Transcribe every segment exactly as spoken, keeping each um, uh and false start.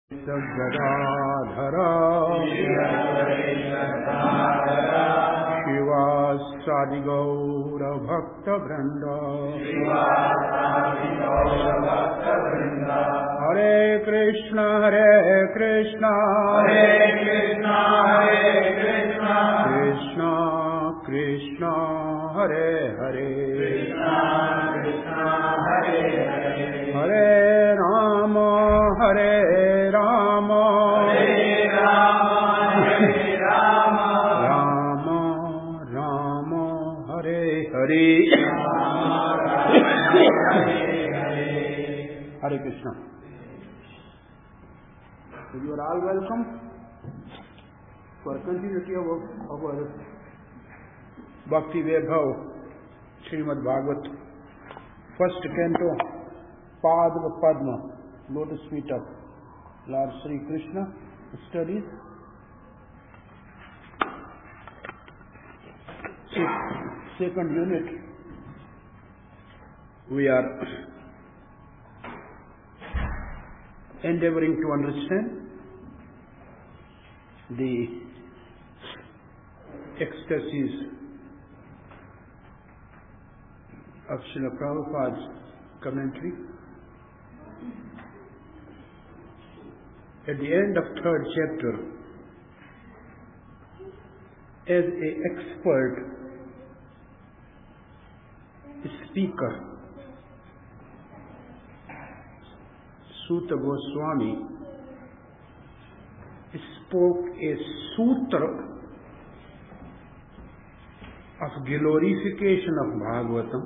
Gadadhara Shivasadi Gaura Bhakta Vrinda Hare Krishna Hare Krishna Hare Krishna Hare Krishna Krishna Krishna Hare Hare Krishna Krishna Hare Hare Hare Rama Hare Rama Hare Rama Hare Rama Rama Rama Hare Hare Hare Krishna. So you are all welcome for continuity of our Bhakti Vaibhav Srimad Bhagavat, first canto, Padma Padma, lotus feet of Lord Sri Krishna, studies. Second unit, we are endeavoring to understand the ecstasies of Srila Prabhupada's commentary. At the end of third chapter, as an expert speaker, Suta Goswami spoke a sutra of glorification of Bhagavatam,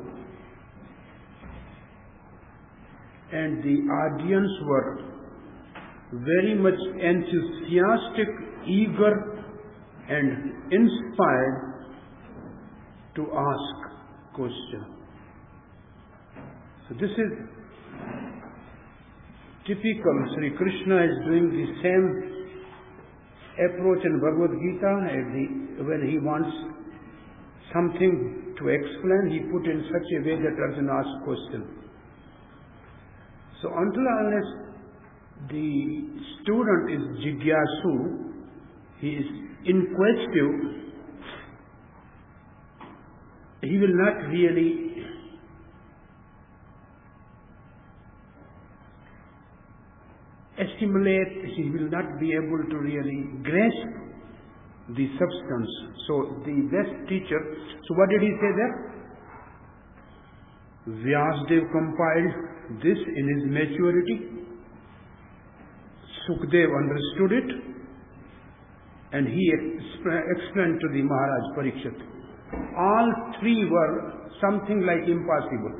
and the audience were very much enthusiastic, eager and inspired to ask questions. So this is typical. Sri Krishna is doing the same approach in Bhagavad Gita. When he wants something to explain, he put in such a way that Arjuna asks question. So until unless the student is jigyasu, he is inquisitive, he will not really assimilate, he will not be able to really grasp the substance. So the best teacher, so what did he say there? Vyasdev compiled this in his maturity. Sukdev understood it, and he explained to the Maharaj Parikshit. All three were something like impossible.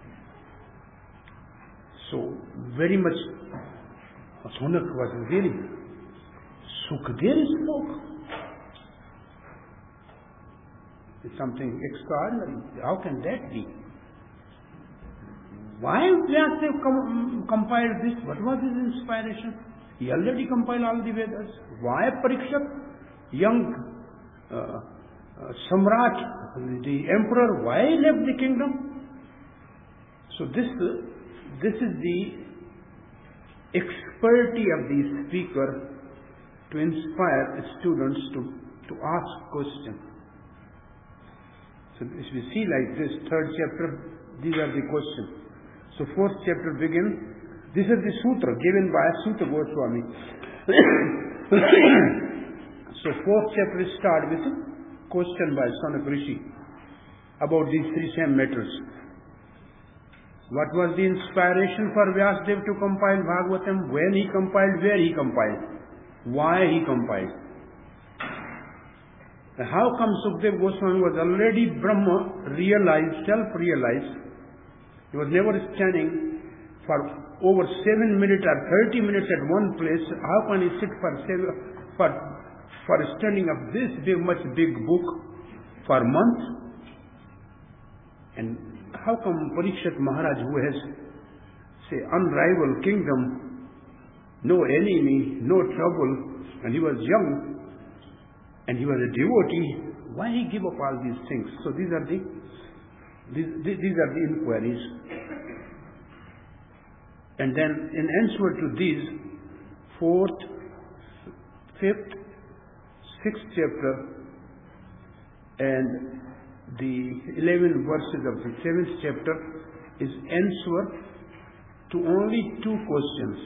So very much Sonak was really Sukdev spoke. It's something extraordinary. How can that be? Why Vyasadeva com- compiled this? What was his inspiration? He already compiled all the Vedas. Why Parikshit, young uh, uh, Samrat, the emperor, why he left the kingdom? So this, uh, this is the expertise of the speaker to inspire students to, to ask questions. So if we see like this, third chapter, these are the questions. So fourth chapter begins. This is the sutra given by Suta Goswami. So fourth chapter starts with a question by Sanak Rishi about these three same matters. What was the inspiration for Vyasadeva to compile Bhagavatam? When he compiled, where he compiled, why he compiled. How come Sukdev Goswami was already Brahma, realized, self-realized? He was never standing for over seven minutes or thirty minutes at one place. How can he sit for seven, for for studying of this big, much big book for months? And how come Parikshit Maharaj, who has, say, unrivaled kingdom, no enemy, no trouble, and he was young, and he was a devotee, why he give up all these things? So these are the these, these are the inquiries. And then in answer to these, fourth, fifth, sixth chapter and the eleven verses of the seventh chapter is answer to only two questions.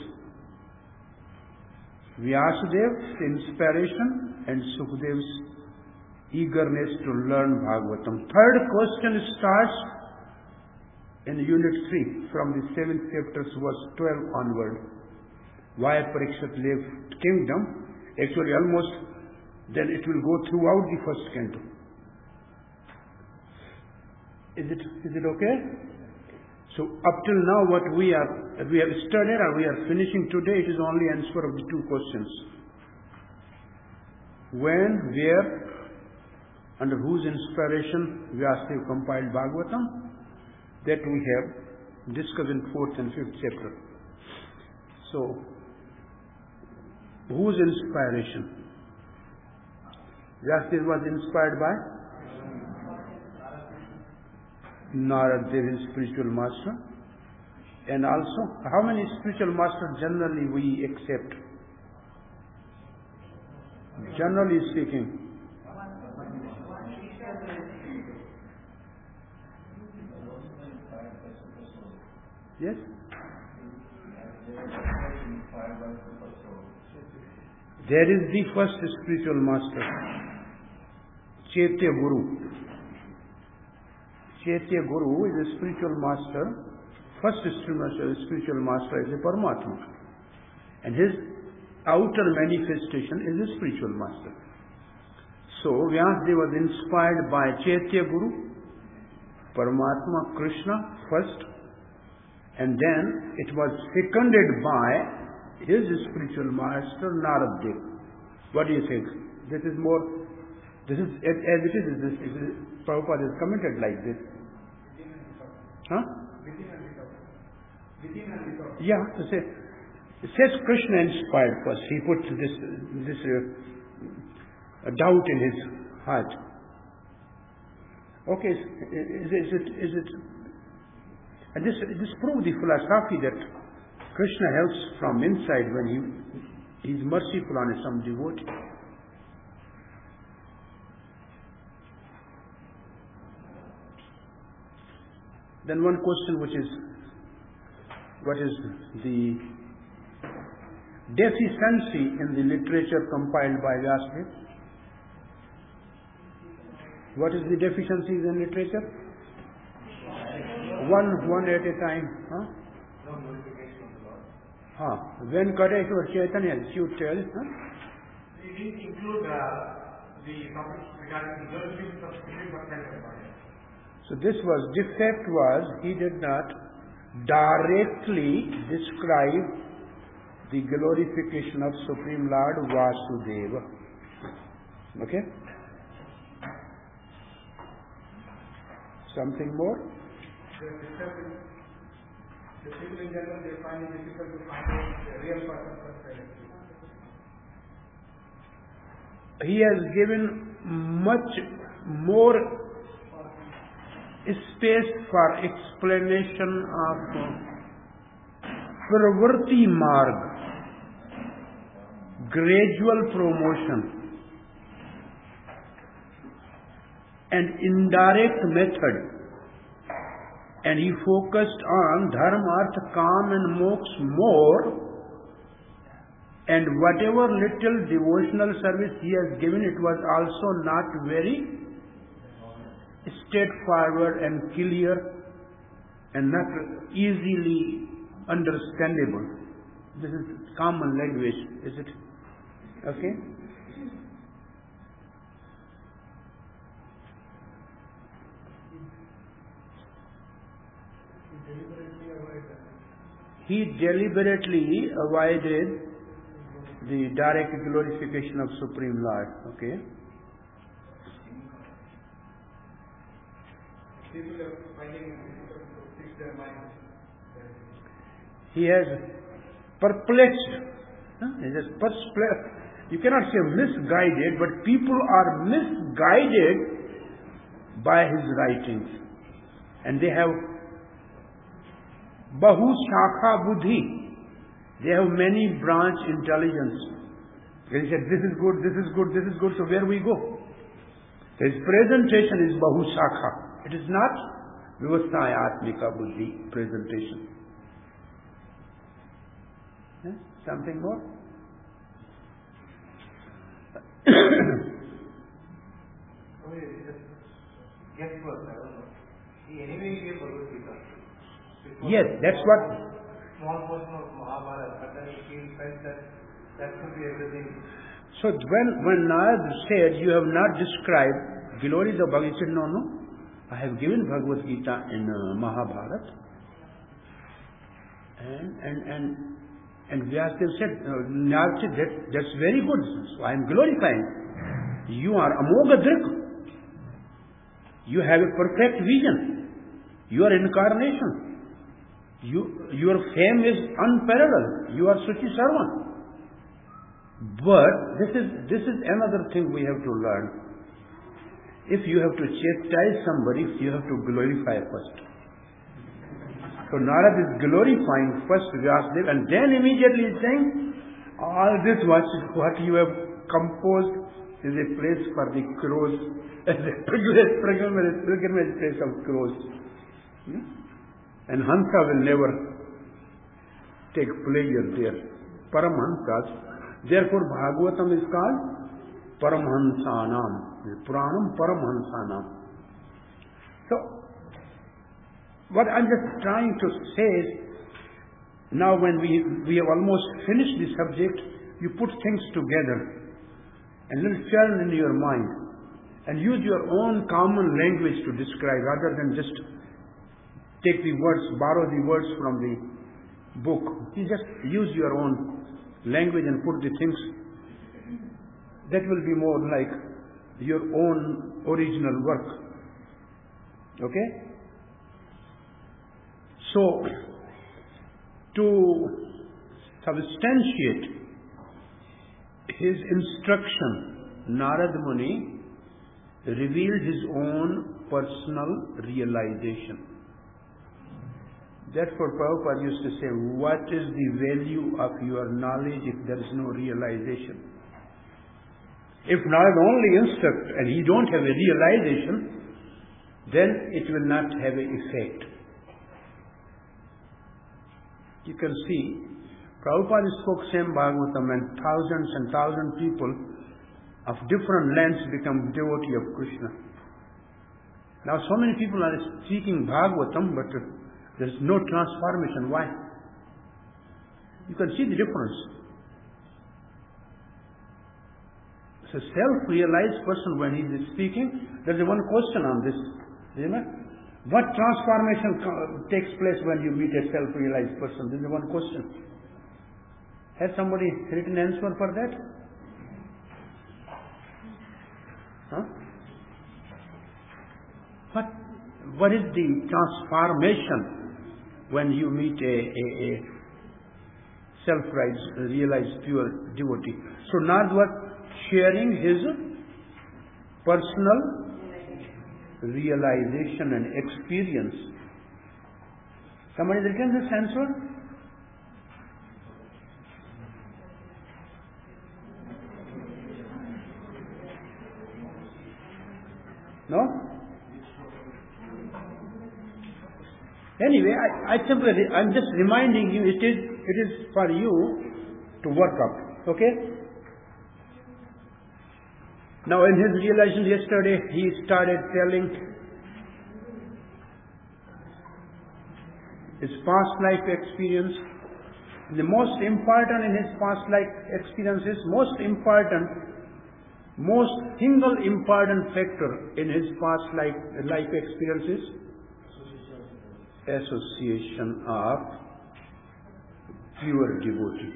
Vyasadev's inspiration and Sukadev's eagerness to learn Bhagavatam. Third question starts in unit three from the seventh chapter verse twelve onward. Why Parikshit left kingdom? Actually almost then it will go throughout the first canto. Is it, is it okay? So up till now what we are, we have studied or we are finishing today, it is only answer of the two questions. When, where, under whose inspiration Vyasadeva compiled Bhagavatam, that we have discussed in fourth and fifth chapter. So, whose inspiration? Vyasadeva was inspired by Narad Dev, his spiritual master. And also, how many spiritual masters generally we accept? Generally speaking. Yes? There is the first spiritual master, Chaitya Guru. Chaitya Guru is a spiritual master. First spiritual master is a Paramatma. And his outer manifestation is a spiritual master. So, Vyasadeva was inspired by Chaitya Guru, Paramatma, Krishna first, and then it was seconded by his spiritual master, Narad Dev. What do you think? This is more, this is, as it is, this is, Prabhupada is commented like this. Huh? Yeah, it says, it says Krishna inspired first. He put this, this uh, doubt in his heart. Okay, is, is it, is it, and this, this proves the philosophy that Krishna helps from inside when he, he is merciful on some devotee. Then one question which is, what is the deficiency in the literature compiled by Vyasadeva? What is the deficiencies in literature? One, one at a time. Huh? Huh. When Kadeshwar Chaitanya, you tell. Huh? It didn't include uh, the topics regarding the glorification of Supreme Personality. So this was, defect was, he did not directly describe the glorification of Supreme Lord Vasudeva. Okay? Something more? The people in general, they find it difficult to find out the real person personality. He has given much more space for explanation of Pravritti Marg, gradual promotion, and indirect method. And he focused on Dharma, Artha, Kam and Moksha more. And whatever little devotional service he has given, it was also not very straightforward and clear and not easily understandable. This is common language, is it? Okay? He deliberately avoided the direct glorification of Supreme Lord. Okay? People are finding it difficult to fix their minds. He has perplexed. Huh? He has perplexed. You cannot say misguided, but people are misguided by his writings. And they have Bahu Shakha Buddhi. They have many branch intelligence. They said, this is good, this is good, this is good, so where we go? His presentation is Bahusakha. It is not Vivastayatmika Buddhi presentation. Yeah? Something more? Guess what? I don't know. He anyway gave Bhagavad Gita. Yes, that's what. Small portion of Mahabharata, but then he felt that that could be everything. So when when Narad said, you have not described glory of Bhagavad Gita, he said, no, no, I have given Bhagavad Gita in uh, Mahabharata. And and and and Vyasadeva said, uh, Narad said, that, that's very good. So I am glorifying. You are Amoga Drik. You have a perfect vision. You are incarnation. You, your fame is unparalleled. You are Suchi Sarvan. But this is, this is another thing we have to learn. If you have to chastise somebody, you have to glorify first. So Narad is glorifying first Vyasadeva, and then immediately saying, all this what, what you have composed is a place for the crows, as a pilgrimage, pilgrimage place of crows. Hmm? And Hansa will never take pleasure there. Paramhansas. Therefore Bhagavatam is called Paramhansanam. Puranam Paramhansanam. So, what I'm just trying to say is, now when we, we have almost finished the subject, you put things together and let it churn in your mind and use your own common language to describe rather than just take the words, borrow the words from the book. You just use your own language and put the things. That will be more like your own original work. Okay? So, to substantiate his instruction, Narad Muni revealed his own personal realization. Therefore, Prabhupada used to say, what is the value of your knowledge if there is no realization? If Narad only instruct and he don't have a realization, then it will not have an effect. You can see, Prabhupada spoke same Bhagavatam and thousands and thousands of people of different lands become devotee of Krishna. Now so many people are speaking Bhagavatam, but there is no transformation. Why? You can see the difference. So self-realized person, when he is speaking, there is one question on this. Remember? What transformation takes place when you meet a self-realized person? This is one question. Has somebody written answer for that? Huh? What, what is the transformation when you meet a, a, a self-realized pure devotee? So Narad was sharing his personal realization and experience. Somebody written this answer? No? Anyway, I, I simply, I'm just reminding you, it is, it is for you to work up. Okay? Now in his realization yesterday, he started telling his past life experience. The most important in his past life experience is most important Most single important factor in his past life, life experiences, association of pure devotee.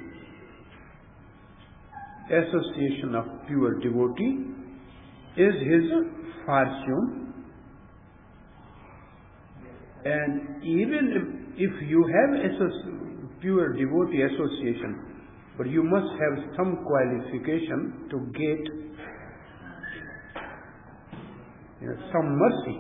Association of pure devotee is his fortune, and even if, if you have associ- pure devotee association, but you must have some qualification to get You know, some mercy.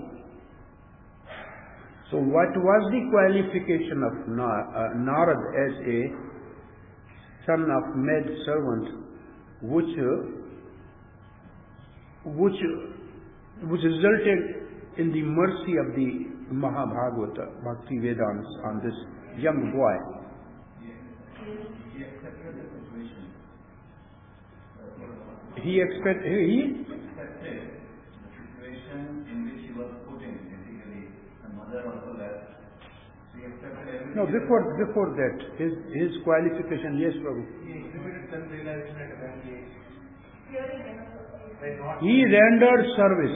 So what was the qualification of Narad as a son of maid servant, which uh, which which resulted in the mercy of the Mahabhagavata, Bhakti Vedanta on this young boy. He accepted the situation. He expect he accepted the situation in which he was put in, basically. The mother also left. So he accepted everything. no before before that his his qualification. Yes, Prabhu. He exhibited self-realization at a young age. By not He rendered service.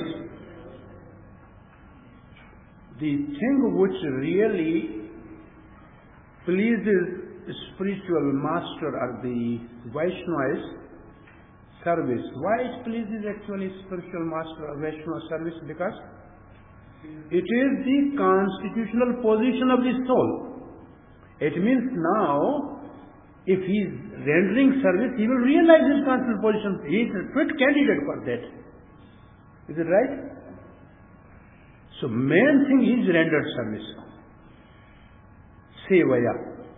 The thing which really pleases spiritual master or the Vaishnava is service. Why it pleases actually spiritual master or Vaishnava service? Because it is the constitutional position of the soul. It means now, if he is rendering service, he will realize his constitutional position. He is a fit candidate for that. Is it right? So main thing is rendered service. Sevaya.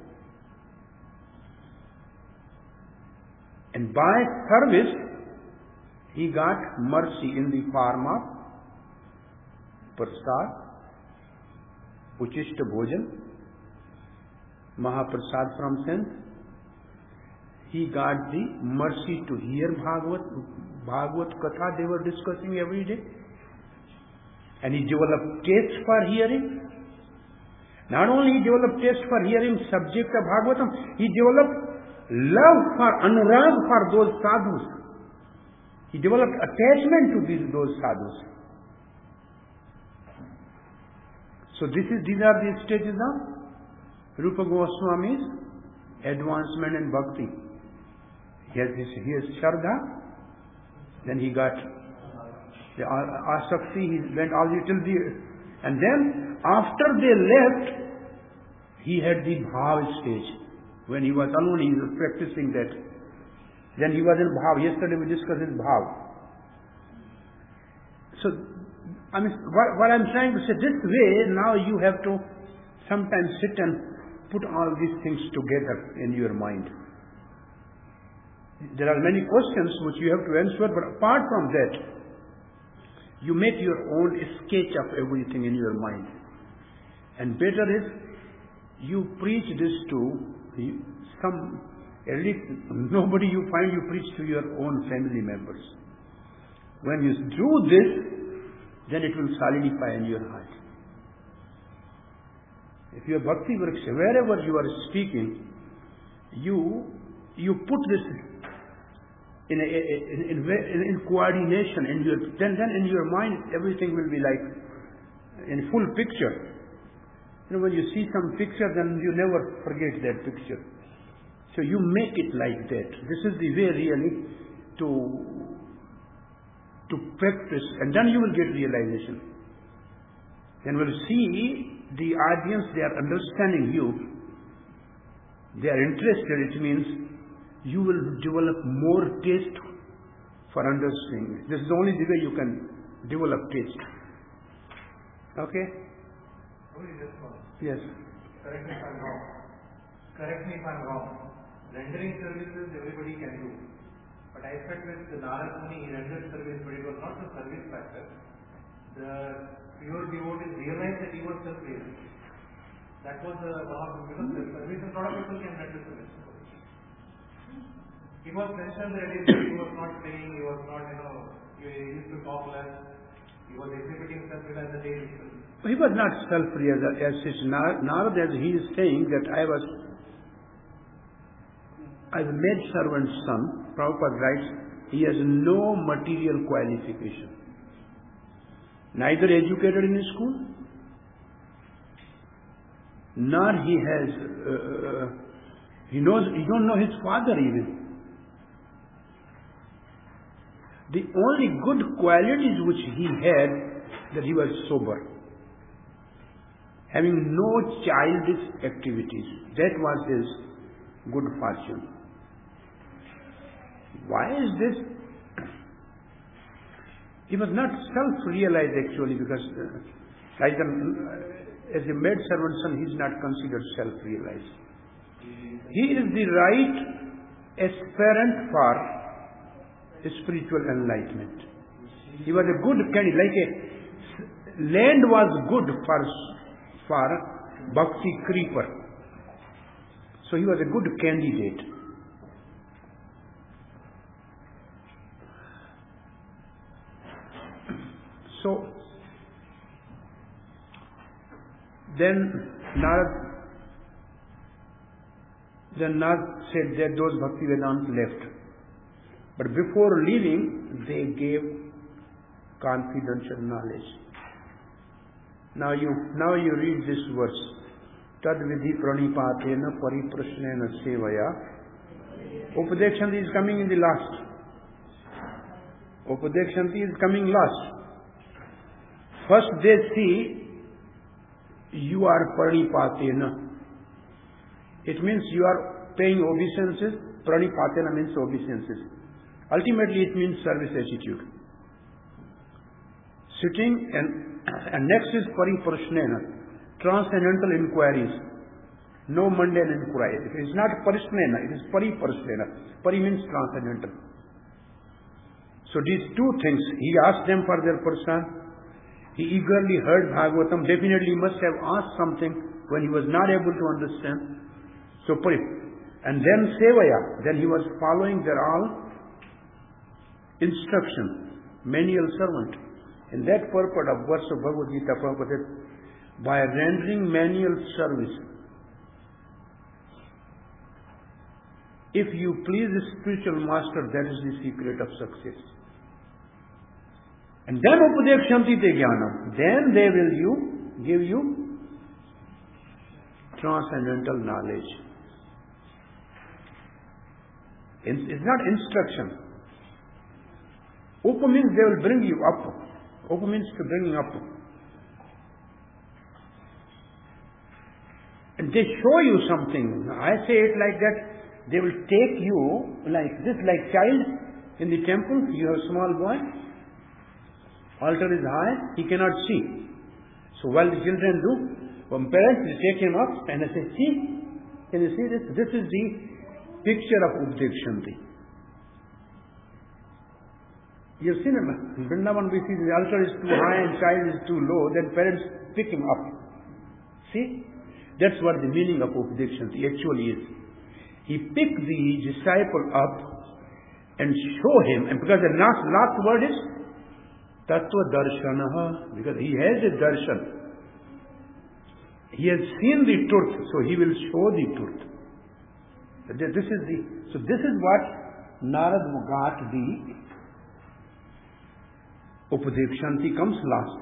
And by service, he got mercy in the form of prasad, uchishta bhojan, Mahaprasad from saint. He got the mercy to hear Bhagavat, Bhagavat Katha they were discussing every day. And he developed taste for hearing. Not only he developed taste for hearing subject of Bhagavatam, he developed love for, anurag for those sadhus. He developed attachment to these, those sadhus. So this is, these are the stages of Rupa Goswami's advancement in bhakti. He has, he has Shraddha, then he got the Asakti, he went all the till the, and then after they left, he had the Bhav stage. When he was alone, he was practicing that. Then he was in Bhav. Yesterday we discussed his Bhav. So, I mean, what, what I'm trying to say, this way, now you have to sometimes sit and put all these things together in your mind. There are many questions which you have to answer, but apart from that, you make your own sketch of everything in your mind. And better is, you preach this to some, at least nobody you find you preach to your own family members. When you do this, then it will solidify in your heart. If you are Bhakti Vriksha, wherever you are speaking, you you put this in, a, in, in, in coordination, in your, then, then in your mind everything will be like in full picture. You know, when you see some picture, then you never forget that picture. So you make it like that. This is the way really to, to practice, and then you will get realization. Then we'll see the audience, they are understanding you. They are interested. It means you will develop more taste for understanding. This is only the way you can develop taste. Okay? Yes. Correct me if I'm wrong. Correct me if I'm wrong. Rendering services everybody can do. But I felt with the Narad Muni, he rendered service, but it was not the service factor. The pure devotees realized that he was self-realized. That was the Mahaprabhu, because the service, and a lot of people can render service. He was mentioned that he was not paying, he was not, you know, he used to talk less. He was exhibiting self-realized the day itself. He was not self-realized as such. Narad, as he is saying that I was, as a maid-servant's son, Prabhupada writes, he has no material qualification. Neither educated in school, nor he has, uh, he knows, he don't know his father even. The only good qualities which he had, that he was sober, having no childish activities. That was his good fortune. Why is this? He was not self-realized actually, because uh, like the, uh, as a maid-servant son, he is not considered self-realized. He is the right aspirant for spiritual enlightenment. He was a good candidate, like a land was good for, for bhakti creeper. So he was a good candidate. So then Narad, then Narad said that those Bhaktivedanta left. But before leaving, they gave confidential knowledge. Now you now you read this verse. Tad vidhi pranipatena pariprasnena sevaya. Upadekshanti is coming in the last. Upadekshanti is coming last. First they see you are pranipatena. It means you are paying obeisances. Pranipatena means obeisances. Ultimately it means service attitude. Sitting and, and next is pariprasnena. Transcendental inquiries. No mundane inquiry. It is not parisnena, it is pariprasnena. Pari means transcendental. So these two things, he asked them for their person. He eagerly heard Bhagavatam. Definitely he must have asked something when he was not able to understand. So pari. And then sevaya. Then he was following their all instruction. Menial servant. In that purport of verse of Bhagavad Gita, Prabhupada said, by rendering menial service, if you please the spiritual master, that is the secret of success. And then upadekshanti te jnanam. Then they will you give you transcendental knowledge. It's not instruction. Upa means they will bring you up. Upa means to bring you up. And they show you something. I say it like that. They will take you like this, like child in the temple. You have a small boy. Altar is high. He cannot see. So while the children do, from parents they take him up and they say, see, can you see this? This is the picture of Upadekshanti. You have seen it. In Vrindavan we see the altar is too high and child is too low. Then parents pick him up. See? That's what the meaning of Upadekshanti actually is. He picked the disciple up and show him, and because the last, last word is Tattva Darshanaha, because he has a darshan. He has seen the truth, so he will show the truth. This is the, so this is what Narad got the Upadekshanti comes last.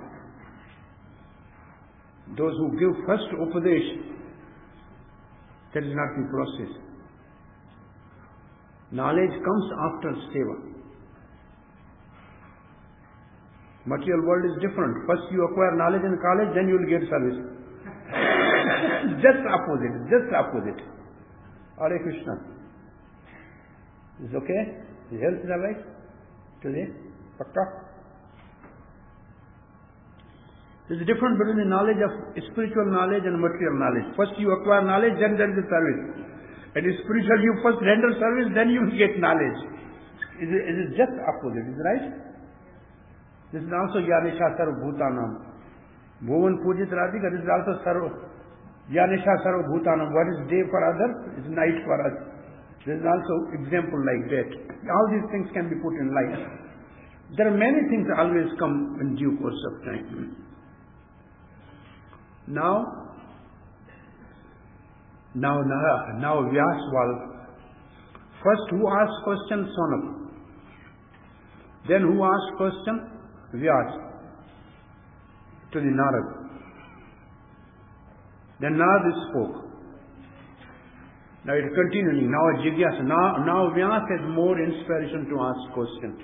Those who give first Upadesh, that is not the process. Knowledge comes after seva. Material world is different. First you acquire knowledge in college, then you will get service. Just opposite, just opposite. Hare Krishna. Is okay? Is health all right? Today? Pakka? There is a difference between the knowledge of spiritual knowledge and material knowledge. First you acquire knowledge, then there is a service. And in spiritual you first render service, then you get knowledge. It is, it is just opposite, is it right? This is also Yanisha Sarva Bhutanam. Bhuvan Pujit Radhika, this is also Sarva Yanisha Sarva Bhutanam. What is day for others is night for us. There is also example like that. All these things can be put in light. There are many things that always come in due course of time. Now, now, now, now Vyasval. First, who asked question? Sonam. Then who asked question? Vyas. To the Narad. Then Narad spoke. Now it continuing. Now Jigyasa. Now, now Vyas has more inspiration to ask question.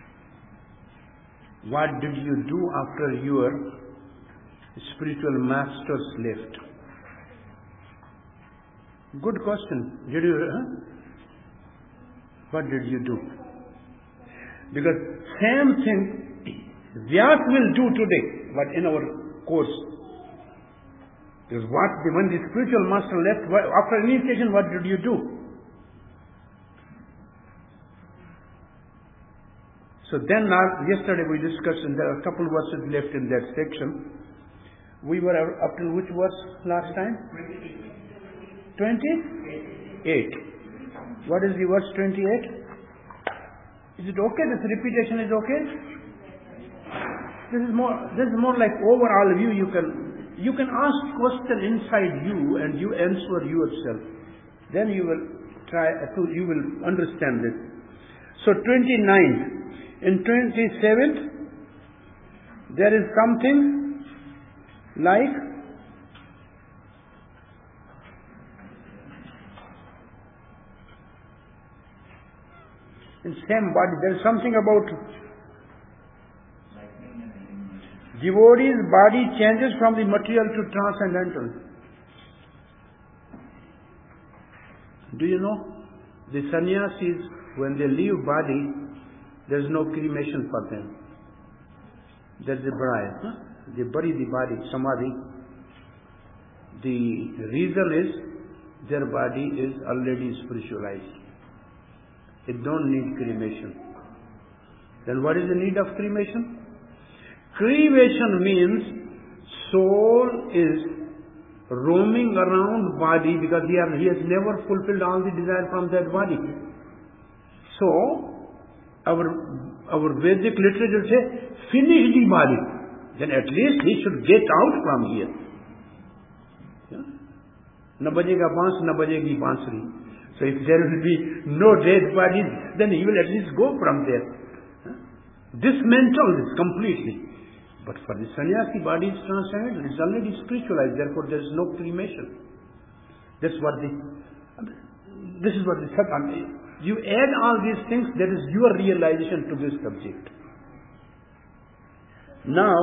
What did you do after your spiritual masters left? Good question. Did you, huh? What did you do? Because same thing Vyas will do today, but in our course. Because what, when the spiritual master left, after initiation, what did you do? So then, uh, yesterday we discussed, and there are a couple verses left in that section. We were up to which verse last time? twenty-eight. What is the verse twenty-eight? Is it okay? This repetition is okay? This is more. This is more like overall view. You can you can ask question inside you, and you answer yourself. Then you will try to. You will understand this. So twenty-nine. In twenty-seventh, there is something like in same body. There is something about devotee's body changes from the material to transcendental. Do you know? The sannyasis, when they leave body, there is no cremation for them. There is a burial. Huh? They bury the body, samadhi. The reason is their body is already spiritualized. It don't need cremation. Then what is the need of cremation? Cremation means soul is roaming around body because he, have, he has never fulfilled all the desire from that body. So, Our, our Vedic literature says, finish the body. Then at least he should get out from here. Na bajega bans, na bajegi bansuri. So if there will be no dead bodies, then he will at least go from there. Dismantle this completely. But for the sannyasi, body is transcendental. It's already spiritualized. Therefore, there is no cremation. That's what the. This is what the Satan. You add all these things, that is your realization to this subject. Now,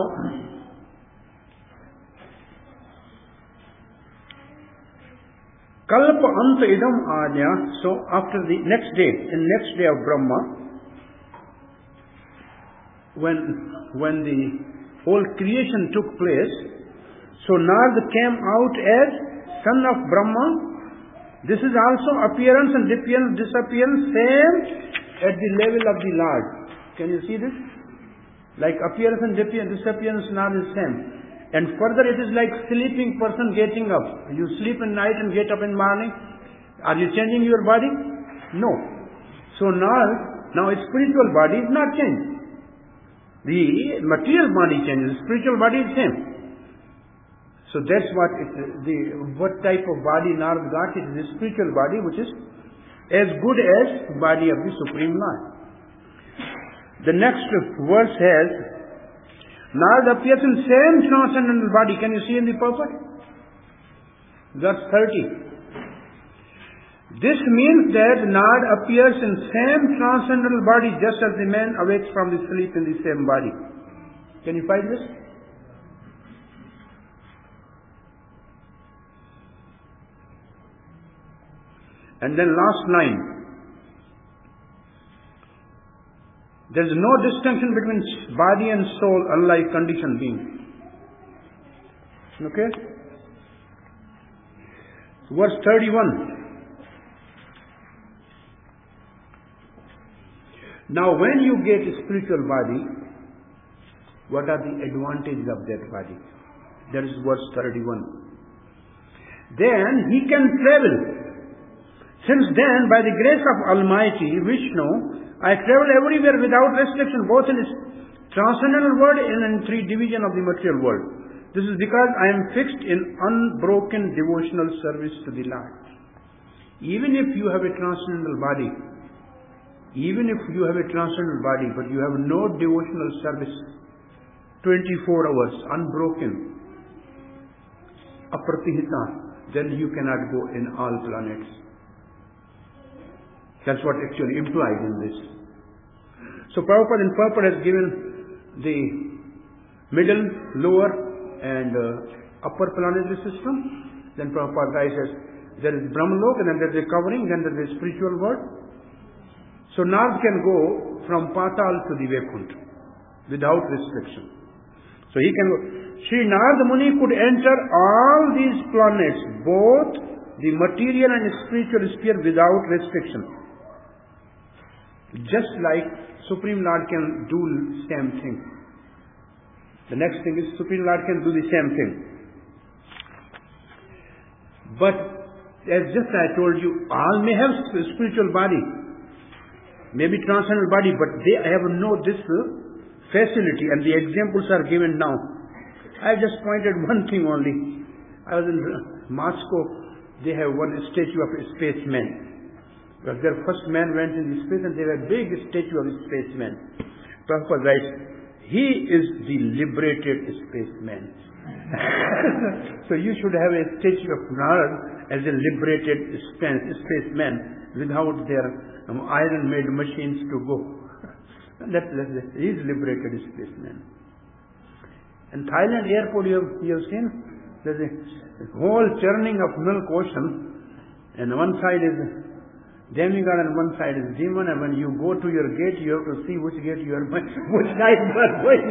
Kalpa Anta Idam Anya, so after the next day, in next day of Brahma, when, when the whole creation took place, so Narad came out as son of Brahma. This is also appearance and disappearance same at the level of the Lord. Can you see this? Like appearance and disappearance now is same. And further it is like sleeping person getting up. You sleep in night and get up in morning. Are you changing your body? No. So now, now a spiritual body is not changed. The material body changes, the spiritual body is same. So that's what it, the what type of body Narad got. It is a spiritual body which is as good as body of the Supreme Lord. The next verse has Narad appears in same transcendental body. Can you see in the purport? Verse thirty. This means that Narad appears in same transcendental body just as the man awakes from the sleep in the same body. Can you find this? And then last line. There is no distinction between body and soul unlike conditioned being. Okay? Verse thirty-one. Now when you get a spiritual body, what are the advantages of that body? That is verse thirty-one. Then he can travel. Since then, by the grace of Almighty Vishnu, I travel everywhere without restriction, both in its transcendental world and in three division of the material world. This is because I am fixed in unbroken devotional service to the Lord. Even if you have a transcendental body, even if you have a transcendental body, but you have no devotional service, twenty-four hours, unbroken, apratihita, then you cannot go in all planets. That's what actually implied in this. So Prabhupada in purport has given the middle, lower and uh, upper planetary system. Then Prabhupada says there is Brahmalok and then there is a covering, then there is a spiritual world. So Narad can go from Patal to the Vaikuntha without restriction. So he can go. Sri Narad Muni could enter all these planets, both the material and spiritual sphere without restriction. Just like Supreme Lord can do same thing. The next thing is Supreme Lord can do the same thing. But as just I told you, all may have spiritual body, maybe transcendental body, but they have no this facility, and the examples are given now. I just pointed one thing only. I was in Moscow. They have one statue of a spaceman. Because their first man went in the space, and they have a big statue of a spaceman. Prabhupada writes, he is the liberated spaceman. So you should have a statue of Narad as a liberated space, spaceman without their um, iron-made machines to go. That, that, that, he is liberated spaceman. In Thailand airport, you have, you have seen, there's a, a whole churning of milk ocean, and one side is demigod and one side is demon, and when you go to your gate, you have to see which gate you are going, which side you are going.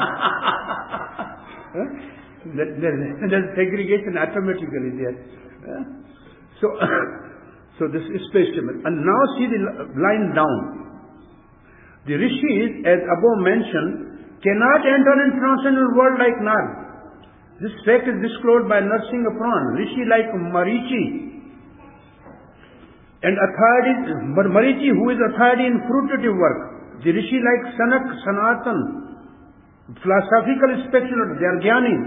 Huh? That, there, there's segregation automatically there. Huh? So, so this is spaceship. And now see the line down. The rishis, as above mentioned, cannot enter in transcendental world like Narad. This fact is disclosed by Narsingha Puran. Rishi like Marichi and authority, Marichi who is authority in fruitative work. The Rishi like Sanak, Sanatan, philosophical speculator, they are Jnanis.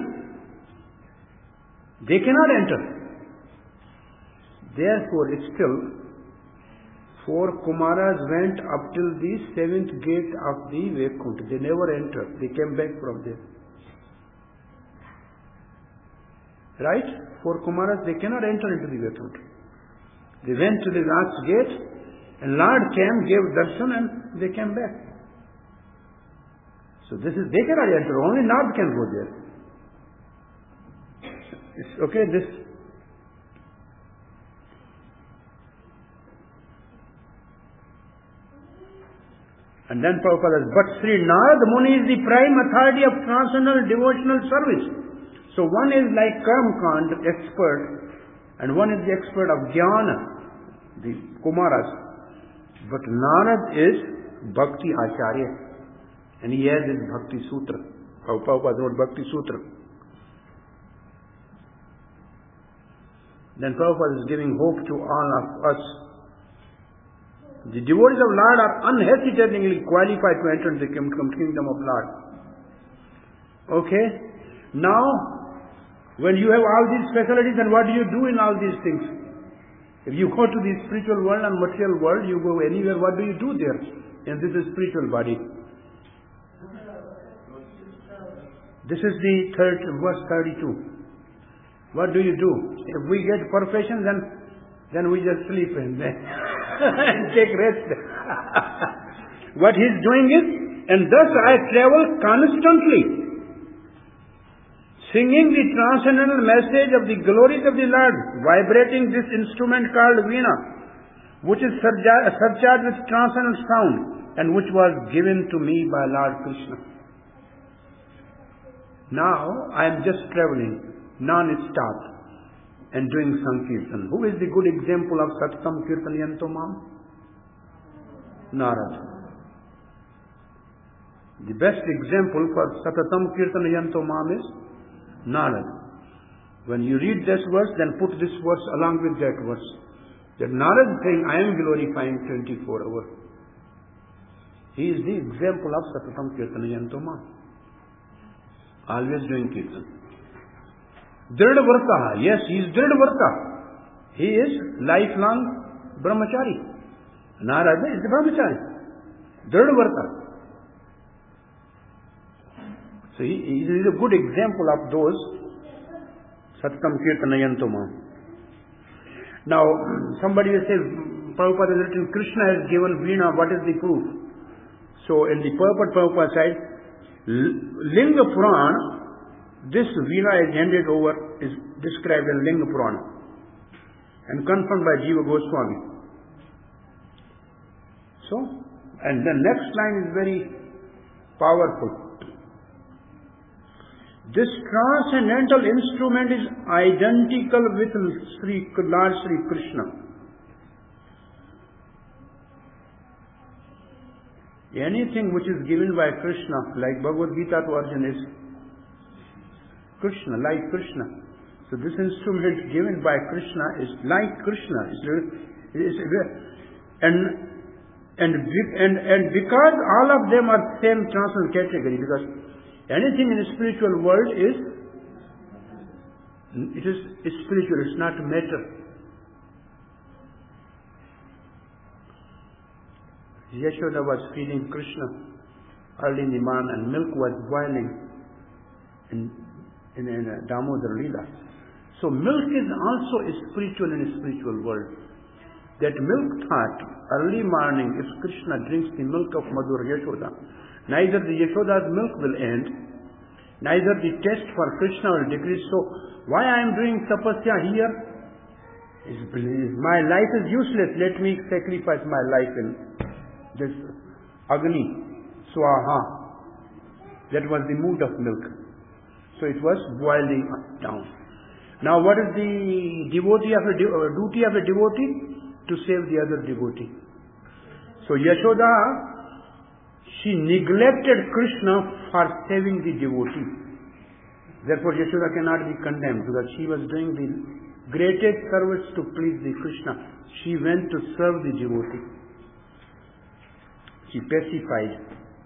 They cannot enter. Therefore, still, four Kumaras went up till the seventh gate of the Vaikuntha. They never entered. They came back from there. Right? Four Kumaras, they cannot enter into the Vaikuntha. They went to the last gate, and Lord came, gave darshan, and they came back. So this is, they cannot enter. Only Narad can go there. It's okay, this. And then Prabhupada says, but Sri Narad Muni is the prime authority of transcendental devotional service. So one is like Karmakand, expert, and one is the expert of Jnana, the Kumaras. But Narad is Bhakti Acharya, and he has his Bhakti Sutra. Prabhupada wrote Bhakti Sutra. Then Prabhupada is giving hope to all of us. The devotees of Lord are unhesitatingly qualified to enter the kingdom of Lord. Okay? Now, when you have all these facilities, then what do you do in all these things? If you go to the spiritual world and material world, you go anywhere, what do you do there? And this is spiritual body. This is the third, verse thirty-two. What do you do? If we get perfection, then then we just sleep and then and take rest. What he's doing is, and thus I travel constantly, singing the transcendental message of the glories of the Lord, vibrating this instrument called Veena, which is surcharged with transcendental sound, and which was given to me by Lord Krishna. Now I am just traveling non-stop and doing Sankirtan. Who is the good example of Sattam Kirtan Yanto Mam? Narad. The best example for Satatam Kirtan Yanto Mam is Narad. When you read this verse, then put this verse along with that verse. That Narad is saying, I am glorifying twenty-four hours. He is the example of Satatam Kirtan Yanto Mam. Always doing Kirtan. Drid Varta. Yes, he is Drid Varta. He is lifelong Brahmachari. Narada is the Brahmachari. Drid Varta. So he, he is a good example of those Sattam Kirtana Yantoma. Now, somebody will say, Prabhupada has written, Krishna has given Veena, what is the proof? So in the purport, Prabhupada said, Linga Purana, this Veena is handed over, is described in Linga Purana and confirmed by Jiva Goswami. So, and the next line is very powerful. This transcendental instrument is identical with Sri, Lord Sri Krishna. Anything which is given by Krishna, like Bhagavad Gita to Arjuna, is Krishna, like Krishna. So this instrument given by Krishna is like Krishna. It's, it's, and, and, and, and because all of them are same transcendental category, because anything in the spiritual world is, it is spiritual, it's not matter. Yashoda was feeding Krishna early in the morning, and milk was boiling in, in, in a Damodar Leela. So milk is also spiritual in a spiritual world. That milk thought, early morning, if Krishna drinks the milk of Madhur Yashoda, neither the Yashoda's milk will end, neither the taste for Krishna will decrease. So why I am doing tapasya here? Is, is my life is useless. Let me sacrifice my life in this Agni, Swaha. That was the mood of milk. So it was boiling down. Now what is the devotee of a de- uh, duty of a devotee? To save the other devotee. So Yashoda, she neglected Krishna for saving the devotee. Therefore Yashoda cannot be condemned, because she was doing the greatest service to please the Krishna. She went to serve the devotee. She pacified.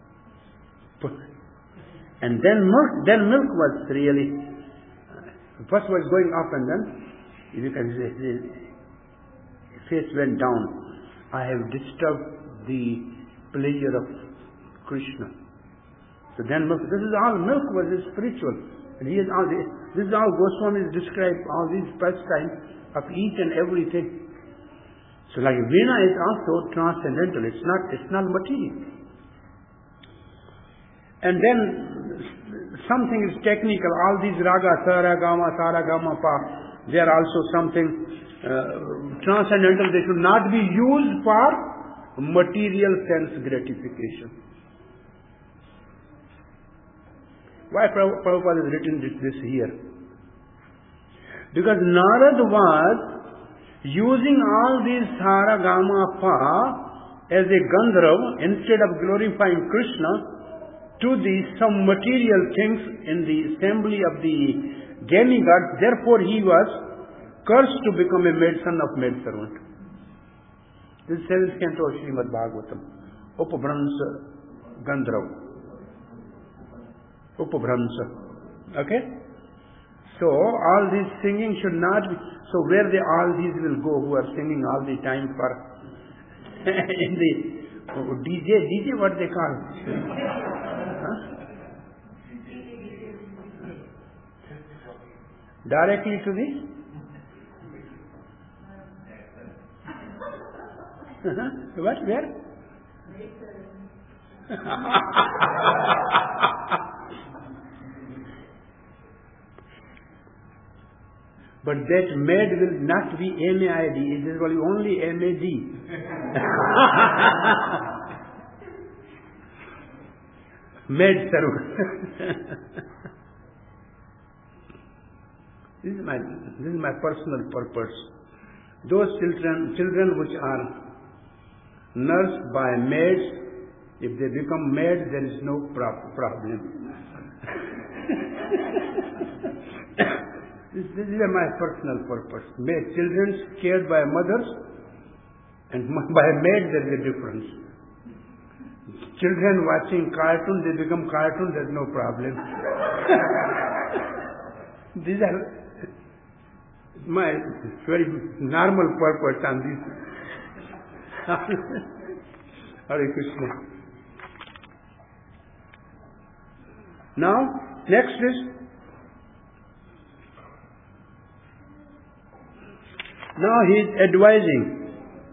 And then milk, then milk was really, uh, first was going up, and then, you can say, the face went down. I have disturbed the pleasure of Krishna. So then milk, this is all, milk was spiritual. And he is all, this is how Goswami described all these pastimes of each and everything. So like Veena is also transcendental. It's not, it's not material. And then something is technical. All these raga, sara, gama, sara, gama, pa, they are also something uh, transcendental. They should not be used for material sense gratification. Why Prabhupada has written this here? Because Narad was using all these Sara, Gama, Pa as a Gandharv, instead of glorifying Krishna, to the some material things in the assembly of the demigods. Therefore he was cursed to become a maid son of maid servant. This is seventh canto of Srimad Bhagavatam. Upabhramsa Gandharv. Upabhramsa. Okay? So all this singing should not be. So where they all these will go who are singing all the time for in the oh, D J, D J what they call? Huh? Directly to the uh-huh. What? Where? But that maid will not be M A I D, it is only M A D. Maid servant. This is my this is my personal purpose. Those children children which are nursed by maids, if they become maids, there is no pro- problem. This, this is my personal purpose. Maid, children cared by mothers, and by maid there is a difference. Children watching cartoon, they become cartoon, there is no problem. These are my very normal purpose on this. Hare Krishna. Now, next is, now he is advising.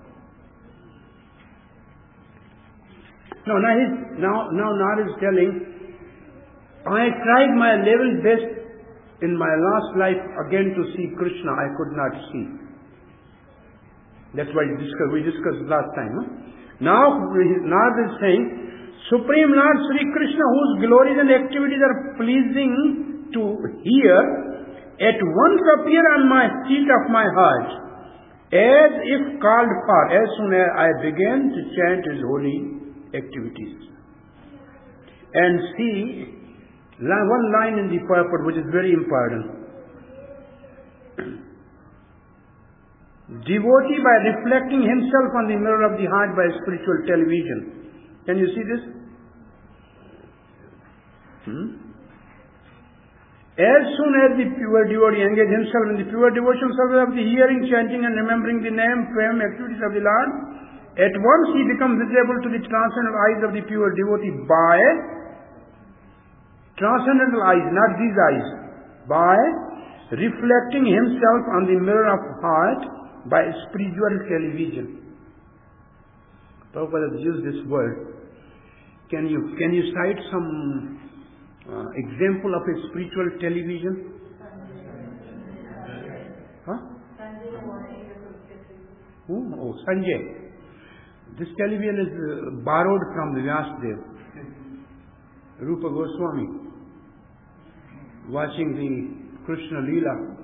No, now he's now now Nara is telling, I tried my level best in my last life again to see Krishna. I could not see. That's why we discussed, we discussed last time. Huh? Now Nara is saying, Supreme Lord Sri Krishna, whose glories and activities are pleasing to hear, at once appear on my seat of my heart, as if called for, as soon as I began to chant his holy activities. And see one line in the purport which is very important. Devotee by reflecting himself on the mirror of the heart by spiritual television. Can you see this? Hmm? As soon as the pure devotee engages himself in the pure devotional service of the hearing, chanting and remembering the name, fame, activities of the Lord, at once he becomes visible to the transcendental eyes of the pure devotee by transcendental eyes, not these eyes, by reflecting himself on the mirror of heart by spiritual television. Prabhupada has used this word. Can you can you cite some uh, example of a spiritual television? Huh? Who? Oh, Sanjay. This television is uh, borrowed from the Vyasadeva. Rupa Goswami watching the Krishna Leela.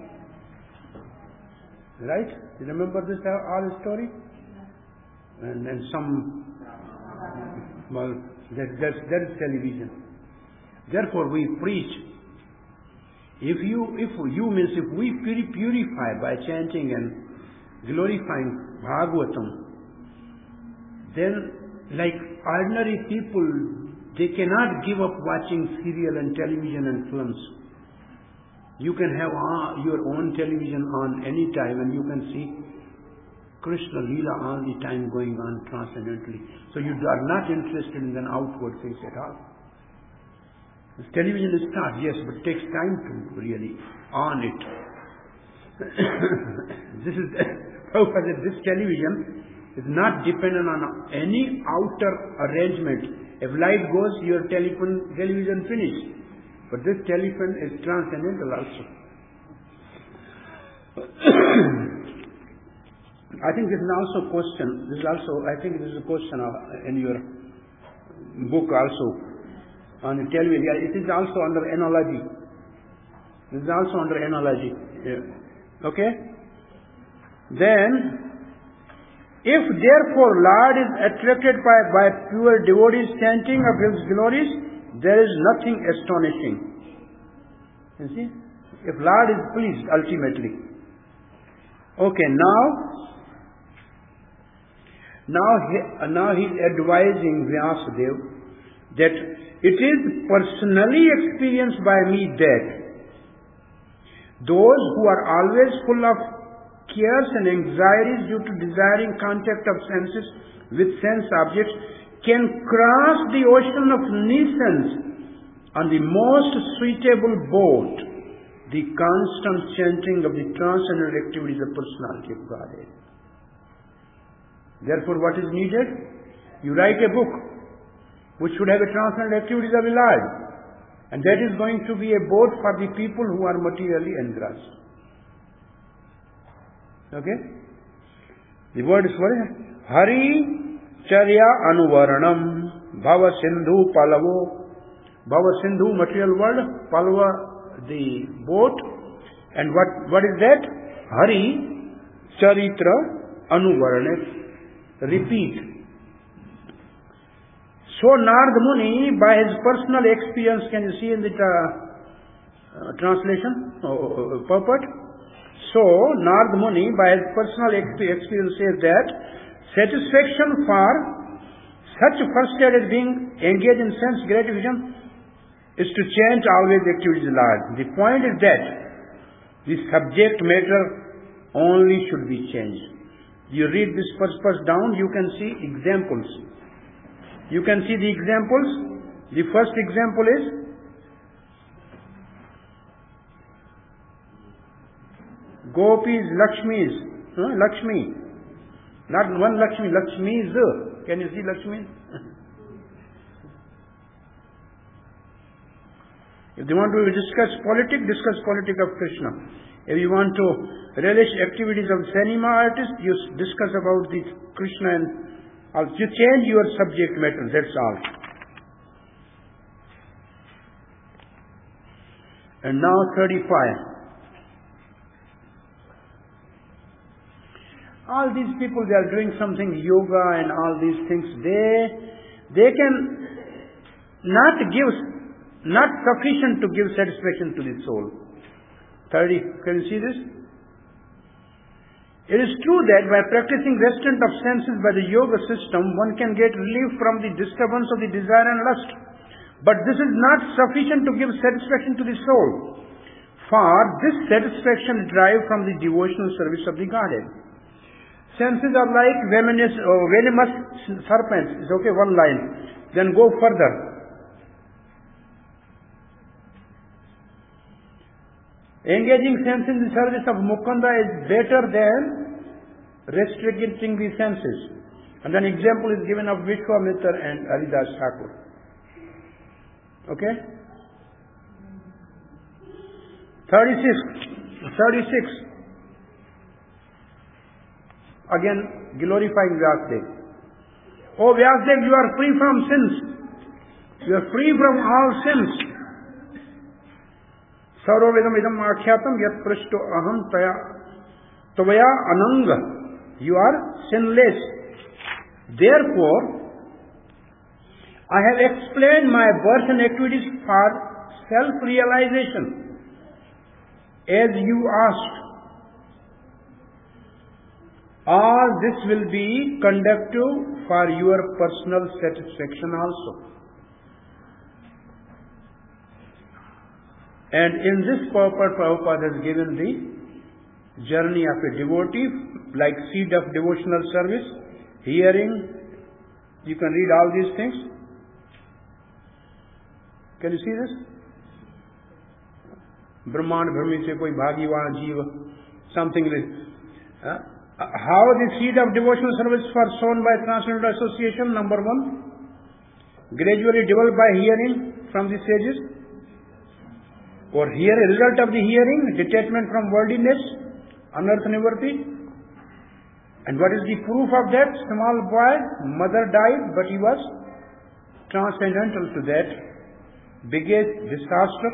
Right? You remember this all story? And then some, well, that, that's, that is television. Therefore we preach. If you, if you means if we purify by chanting and glorifying Bhagavatam, then like ordinary people, they cannot give up watching serial and television and films. You can have uh, your own television on any time and you can see Krishna Leela all the time going on transcendently. So you are not interested in the outward things at all. This television is start, yes, but it takes time to really on it. This is Prabhupada said this television is not dependent on any outer arrangement. If light goes, your telephone, television finished. But this telephone is transcendental also. I think this is also a question. This is also, I think this is a question of, in your book also on the television. It is also under analogy. This is also under analogy. Yeah. Okay? Then, if therefore Lord is attracted by, by pure devotees chanting of His glories, there is nothing astonishing. You see? If Lord is pleased ultimately. Okay, now, now he, now he is advising Vyasadeva that it is personally experienced by me that those who are always full of cares and anxieties due to desiring contact of senses with sense objects can cross the ocean of nescience on the most suitable boat, the constant chanting of the transcendental activities of personality of Godhead. Therefore, what is needed? You write a book which should have a transcendental activities of the Lord, and that is going to be a boat for the people who are materially engrossed. Okay? The word is what? Hari Charya Anuvaranam Bhava Sindhu Palavo. Bhava Sindhu, material world, Palava, the boat. And what, what is that? Hari Charitra Anuvarane. Repeat. So Narad Muni, by his personal experience, can you see in the uh, uh, translation, uh, purport? So, Narad Muni, by his personal experience, says that satisfaction for such first state as being engaged in sense gratification is to change always activities of Lord. The point is that the subject matter only should be changed. You read this first verse down, you can see examples. You can see the examples. The first example is Gopis, Lakshmis, huh? Lakshmi. Not one Lakshmi, Lakshmis. Can you see Lakshmi? If they want to discuss politics, discuss politics of Krishna. If you want to relish activities of cinema artists, you discuss about the Krishna and uh, you change your subject matter, that's all. And now thirty-five. All these people, they are doing something, yoga and all these things. They, they can not give, not sufficient to give satisfaction to the soul. thirty, can you see this? It is true that by practicing restraint of senses by the yoga system, one can get relief from the disturbance of the desire and lust. But this is not sufficient to give satisfaction to the soul. For this satisfaction is derived from the devotional service of the Godhead. Senses are like venomous, oh, venomous serpents. It's okay, one line. Then go further. Engaging sense in the service of Mukunda is better than restricting the senses. And an example is given of Vishwamitra and Haridas Thakur. Okay? thirty-six. thirty-six. Again, glorifying Vyasadeva. Oh Vyasadeva, you are free from sins. You are free from all sins. Sarvavedam idam akyatam yat prashto aham taya tvaya ananga. You are sinless. Therefore, I have explained my birth and activities for self-realization, as you asked. All this will be conducive for your personal satisfaction also. And in this purpose, Prabhupada has given the journey of a devotee, like seed of devotional service, hearing. You can read all these things. Can you see this? Brahman, Brahmi se koi bhagiwan jiva, something like uh, how the seed of devotional service was sown by transcendental association, number one, gradually developed by hearing from the sages, or here a result of the hearing, detachment from worldliness, anartha nivritti. And what is the proof of that? Small boy, mother died, but he was transcendental to that biggest disaster.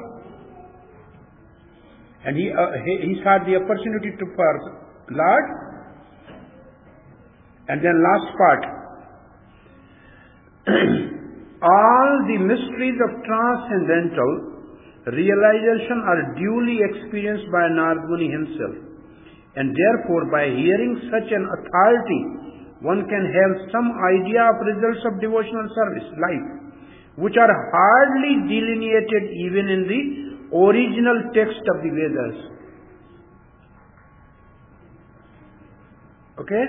And he, uh, he, he sought the opportunity to for Lord. And then last part. All the mysteries of transcendental realization are duly experienced by Narad Muni himself. And therefore, by hearing such an authority, one can have some idea of results of devotional service, life, which are hardly delineated even in the original text of the Vedas. Okay?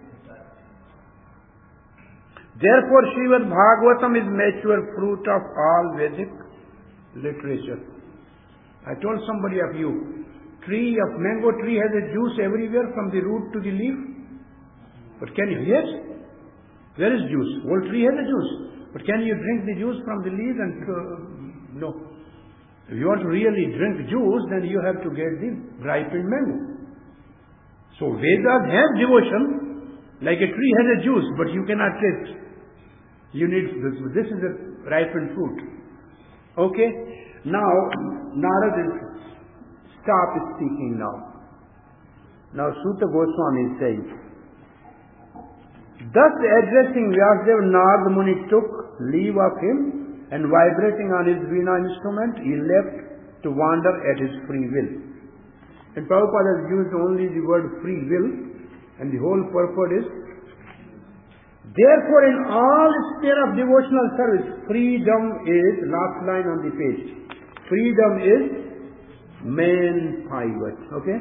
Therefore, Srimad Bhagavatam is mature fruit of all Vedic literature. I told somebody of you, tree of mango tree has a juice everywhere from the root to the leaf. But can you? Yes, there is juice. Whole tree has a juice. But can you drink the juice from the leaf? And uh, no. If you want to really drink juice, then you have to get the ripened mango. So Vedas have devotion, like a tree has a juice, but you cannot taste. You need this. This is a ripened fruit. Okay. Now Narad is stop speaking now. Now Suta Goswami is saying, thus addressing Vyasadeva, Narad Muni took leave of him, and vibrating on his veena instrument, he left to wander at his free will. And Prabhupada has used only the word free will, and the whole purport is, therefore in all sphere of devotional service, freedom is, last line on the page, freedom is main pivot. Okay?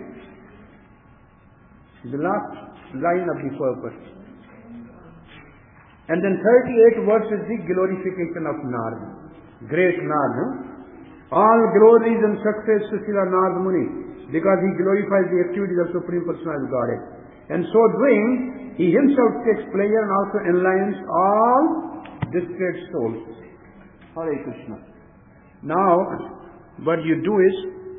The last line of the purpose. And then thirty-eight verse is the glorification of Narad. Great Narad. All glories and success to Srila Narad Muni, because he glorifies the activities of Supreme Personality of Godhead. And so doing, he himself takes pleasure and also enlightens all distressed souls. Hare Krishna. Now, what you do is,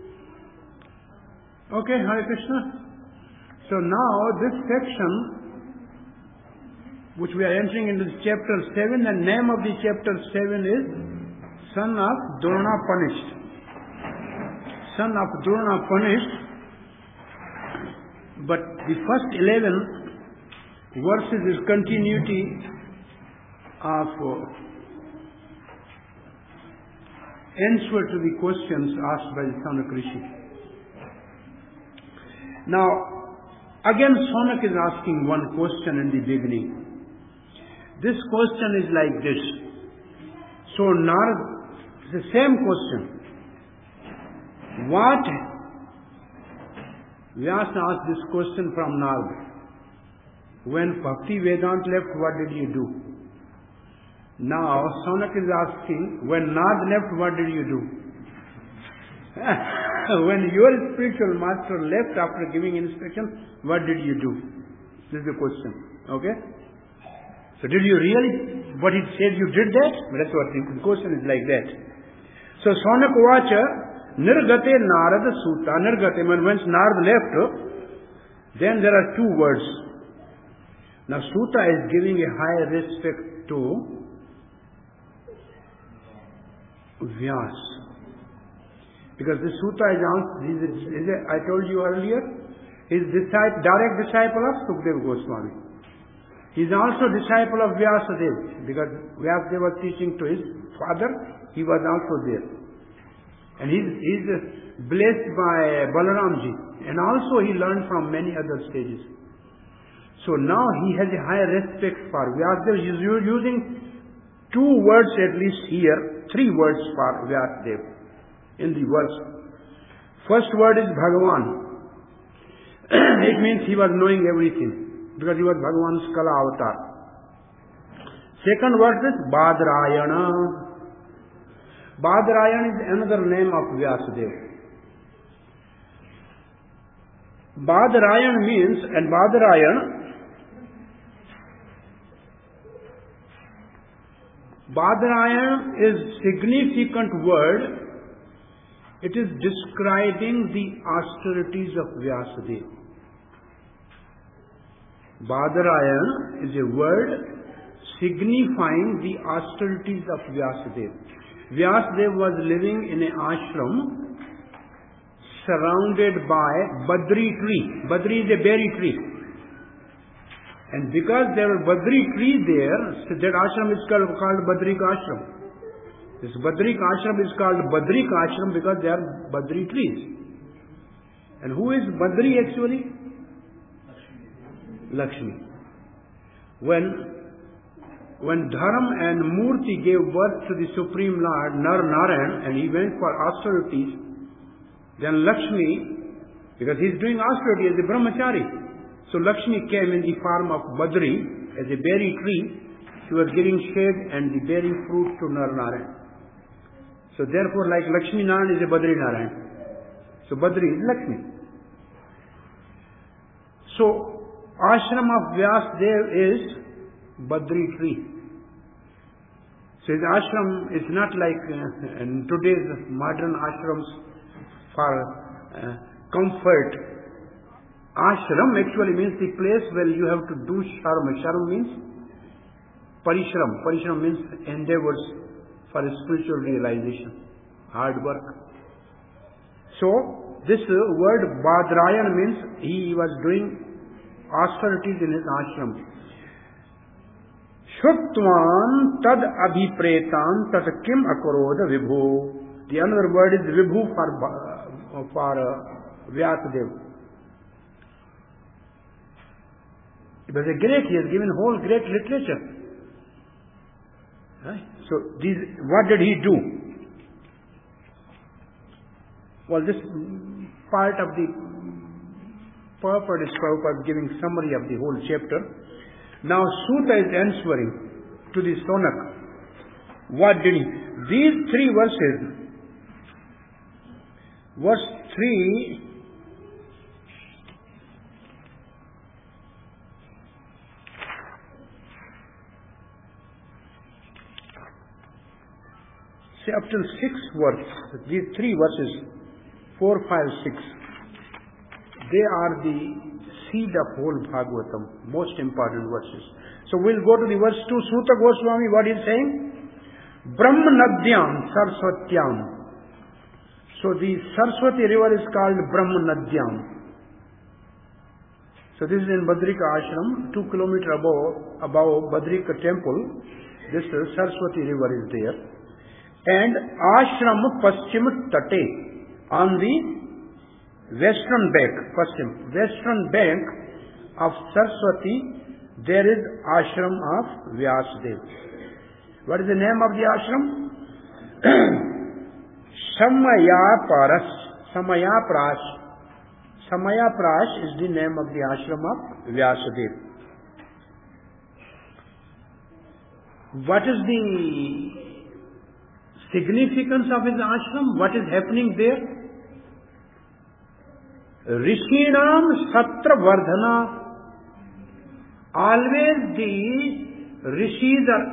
okay, Hare Krishna. So now this section, which we are entering into chapter seven, the name of the chapter seven is Son of Drona Punished. Son of Drona Punished. But the first eleven verses is continuity of answer to the questions asked by Sanak Rishi. Now, again Sanak is asking one question in the beginning. This question is like this. So Narad, the same question. What? Vyasa asked this question from Narad. When Bhakti Vedanta left, what did you do? Now Sanak is asking, when Narad left, what did you do? When your spiritual master left after giving instruction, what did you do? This is the question. Okay? So did you really, what he said you did that? That's what the question is like that. So Sanak Vacha, Nirgate Narada Sutta, Nirgate, when once Narad left, then there are two words. Now Sutta is giving a high respect to Vyas. Because the Sutta is, is, is a, I told you earlier, is disciple, direct disciple of Sukadeva Goswami. He is also disciple of Vyasadeva, because Vyasadeva was teaching to his father, he was also there. And he is blessed by Balaramji, and also he learned from many other stages. So now he has a high respect for Vyasadeva. He is using two words at least here, three words for Vyasadeva in the verse. First word is Bhagavan. It means he was knowing everything, because he was Bhagavan's Kala avatar. Second word is Badrayana. Badrayana is another name of Vyasadeva. Badrayana means, and Badrayana, Badrayana is significant word. It is describing the austerities of Vyasadeva. Badrayana is a word signifying the austerities of Vyasadeva. Vyasadeva was living in an ashram surrounded by Badri tree. Badri is a berry tree. And because there was Badri tree there, so that ashram is called, called Badrika ashram. This Badrika ashram is called Badrika ashram because there are Badri trees. And who is Badri actually? Lakshmi. When when Dharam and Murti gave birth to the Supreme Lord, Nar Narayan, and he went for austerities, then Lakshmi, because he is doing austerity as a brahmachari, so Lakshmi came in the form of Badri, as a berry tree. She was giving shade and the bearing fruit to Nar Narayan. So therefore, like Lakshmi Narayan is a Badri Narayan. So Badri is Lakshmi. So ashram of Vyasadeva is Badri tree. So his ashram is not like uh, in today's modern ashrams for uh, comfort. Ashram actually means the place where you have to do sharma. Sharma means parishram. Parishram means endeavors for spiritual realization, hard work. So this uh, word Badrayan means he was doing austerities in his ashram. Shuttvan tad abhipretan tat kim akaroda vibhu. The another word is vibhu for, for uh, Vyasadeva. It was a great, he has given whole great literature. Right? So these, what did he do? Well, this part of the purport is Prabhupada giving summary of the whole chapter. Now Sutta is answering to the Sonak. What did he? These three verses, verse three, say up till six verse, these three verses, four, five, six, they are the seed of whole Bhagavatam, most important verses. So we'll go to the verse two. Suta Goswami, what is saying? Brahma Nadyam Saraswatyam. So the Saraswati river is called Brahma Nadyam. So this is in Badrika Ashram, two kilometers above, above Badrika temple. This is Saraswati river is there. and ashram paschim tate, on the western bank, paschim, western bank of Saraswati, there is ashram of Vyasadeva. What is the name of the ashram? Samayaparas, Samayaprash. Samayaprash is the name of the ashram of Vyasadeva. What is the significance of his ashram? What is happening there? Rishinam Satra Vardhana. Always the rishis are,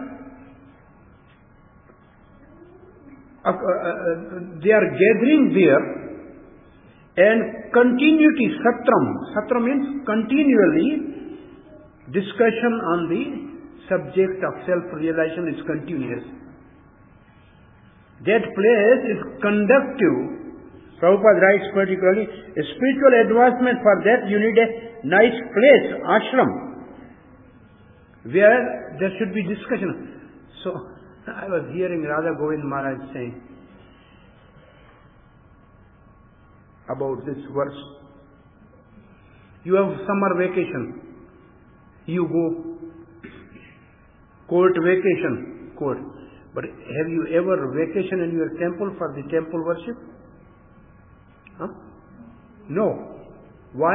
uh, uh, uh, they are gathering there, and continuity, satram. Satram means continually discussion on the subject of self-realization is continuous. That place is conductive. Prabhupada writes particularly, a spiritual advancement, for that you need a nice place, ashram, where there should be discussion. So, I was hearing Radha Govind Maharaj saying about this verse. You have summer vacation. You go. Court vacation. Court. But have you ever vacation in your temple for the temple worship? Huh? No. Why?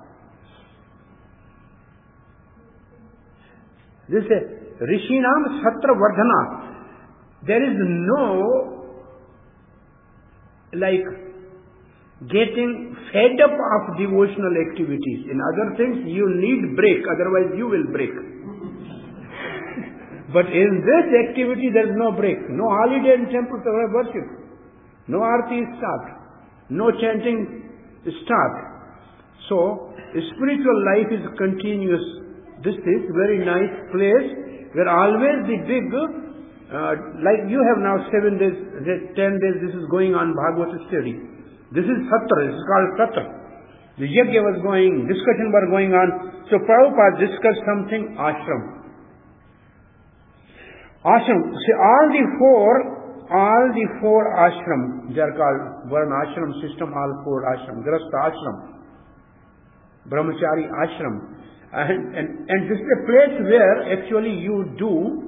This is Rishinam Satra Vardhana. There is no like getting fed up of devotional activities. In other things you need break, otherwise you will break. But in this activity there is no break. No holiday in temples of worship. No arti is stopped. No chanting is stopped. So, spiritual life is continuous. This is very nice place where always the big, uh, like you have now seven days, ten days, this is going on Bhagavad study. This is Satra, this is called Satra. The Yajna was going, discussion was going on. So Prabhupada discussed something, ashram. Ashram, see all the four, all the four ashram, they are called Varna ashram system, all four ashram, Grasta ashram, Brahmachari ashram. And, and, and this is a place where actually you do,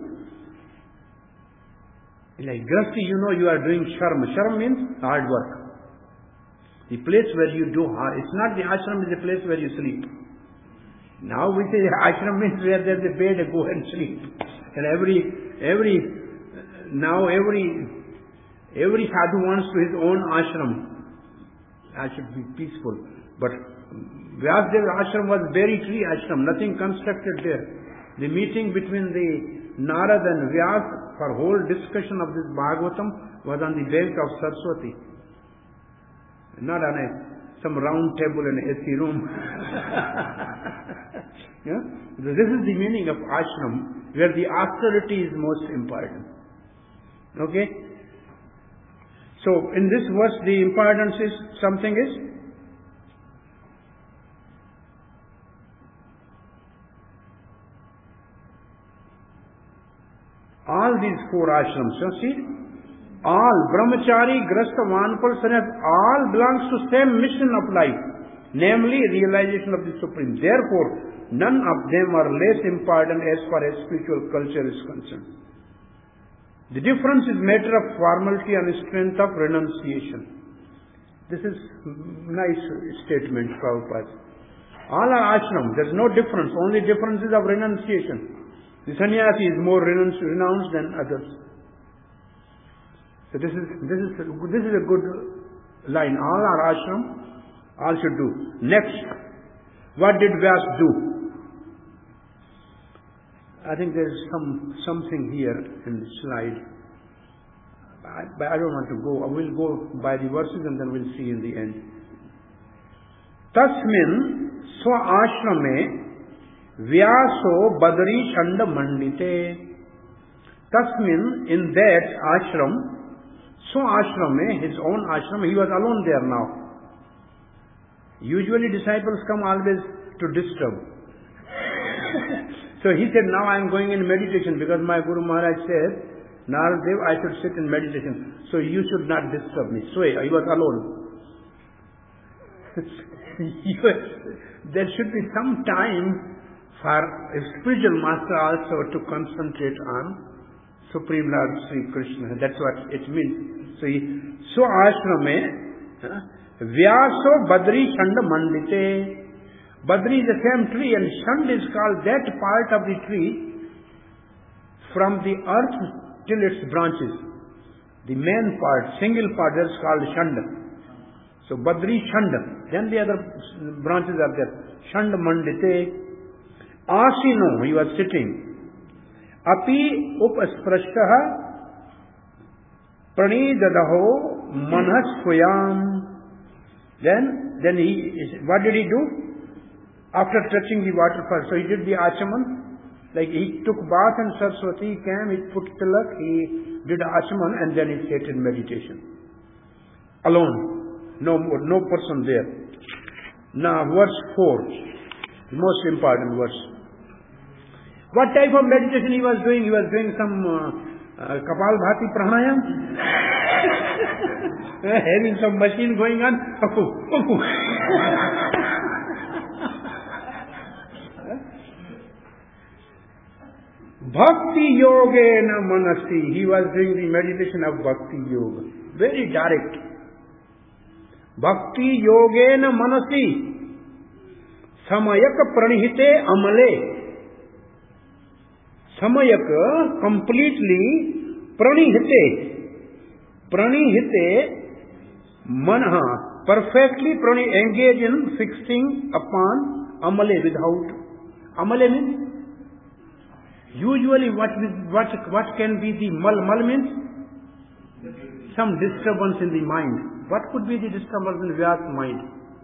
like Grasti, you know you are doing sharm. Sharm means hard work. The place where you do hard, it's not the ashram is the place where you sleep. Now we say ashram means where there's a bed, go and sleep. And every, every, now every, every sadhu wants to his own ashram. That should be peaceful. But Vyasadeva ashram was berry tree ashram, nothing constructed there. The meeting between the Narad and Vyas for whole discussion of this Bhagavatam was on the bank of Saraswati. Not on a, some round table in an A C room. Yeah? This is the meaning of ashram, where the austerity is most important. Okay? So, in this verse, the importance is, something is, all these four ashrams, you see, all brahmachari, grasta, vanpal, sannyas, all belongs to same mission of life, namely realization of the Supreme. Therefore, none of them are less important as far as spiritual culture is concerned. The difference is matter of formality and strength of renunciation. This is nice statement, Prabhupada. All are ashram. There is no difference. Only difference is of renunciation. The sannyasi is more renounced, renounced than others. So this is this is this is a good line. All are ashram. All should do. Next, what did Vyas do? I think there is some something here in the slide. I, but I don't want to go. I will go by the verses and then we'll see in the end. Tasmin swa ashrame Vyaso Badari Shanda Mandite. Tasmin, in that ashram, so ashrame, his own ashram, he was alone there now. Usually disciples come always to disturb. So he said, now I am going in meditation because my Guru Maharaj said, Naradev, I should sit in meditation, so you should not disturb me. So I was alone. There should be some time for a spiritual master also to concentrate on Supreme Lord Sri Krishna. That's what it means. So, he, so ashrame, Vyaso Badri Chanda Mandite. Badri is the same tree, and Chand is called that part of the tree from the earth till its branches. The main part, single part, that's called Chand. So Badri Chand. Then the other branches are there. Chand Mandite. Asino, he was sitting. Api upasprashtaha pranidadaho manasvayam. Then, then he, what did he do? After touching the water first, so he did the achaman, like he took bath and Saraswati came, he put tilak, he did achaman and then he sat in meditation. Alone. No more, no person there. Now verse four, the most important verse. What type of meditation he was doing? He was doing some uh, uh, Kapalbhati pranayam, having some machine going on. Bhakti yogena manasi. He was doing the meditation of bhakti yoga. Very direct. Bhakti yogena manasi. Samayaka pranihite amale. Samayaka completely pranihite. Pranihite manha. Perfectly prani engage in fixing upon amale without. Amale means? Usually what, what, what can be the mal? Mal means some disturbance in the mind. What could be the disturbance in Vyas's mind?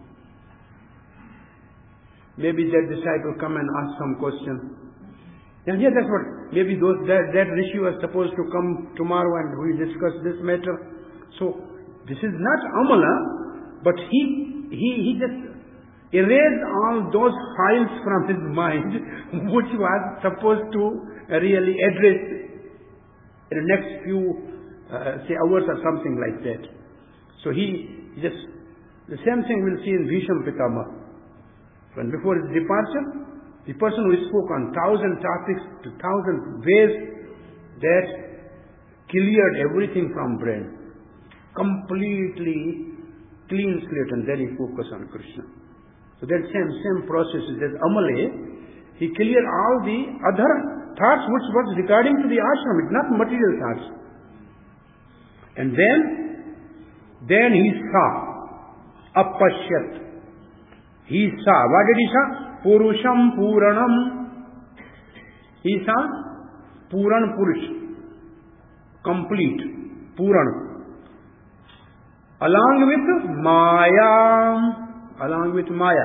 Maybe that disciple come and ask some question. And yeah, that's what, maybe those, that, that Rishi was supposed to come tomorrow and we discuss this matter. So, this is not Amala, but he, he, he just erased all those files from his mind, which was supposed to really address in the next few, uh, say, hours or something like that. So he just, the same thing we'll see in Bhisham Pitama. When before his departure, the person who spoke on thousand topics to thousand ways, that cleared everything from brain. Completely clean slate, and then he focused on Krishna. So that same, same process is that Amale, he cleared all the other thoughts which was regarding to the ashram, it's not material thoughts. And then, then he saw, apashyat. He saw, what did he saw? Purusham Puranam. He saw Puran Purush. Complete. Puran. Along with Maya. Along with Maya.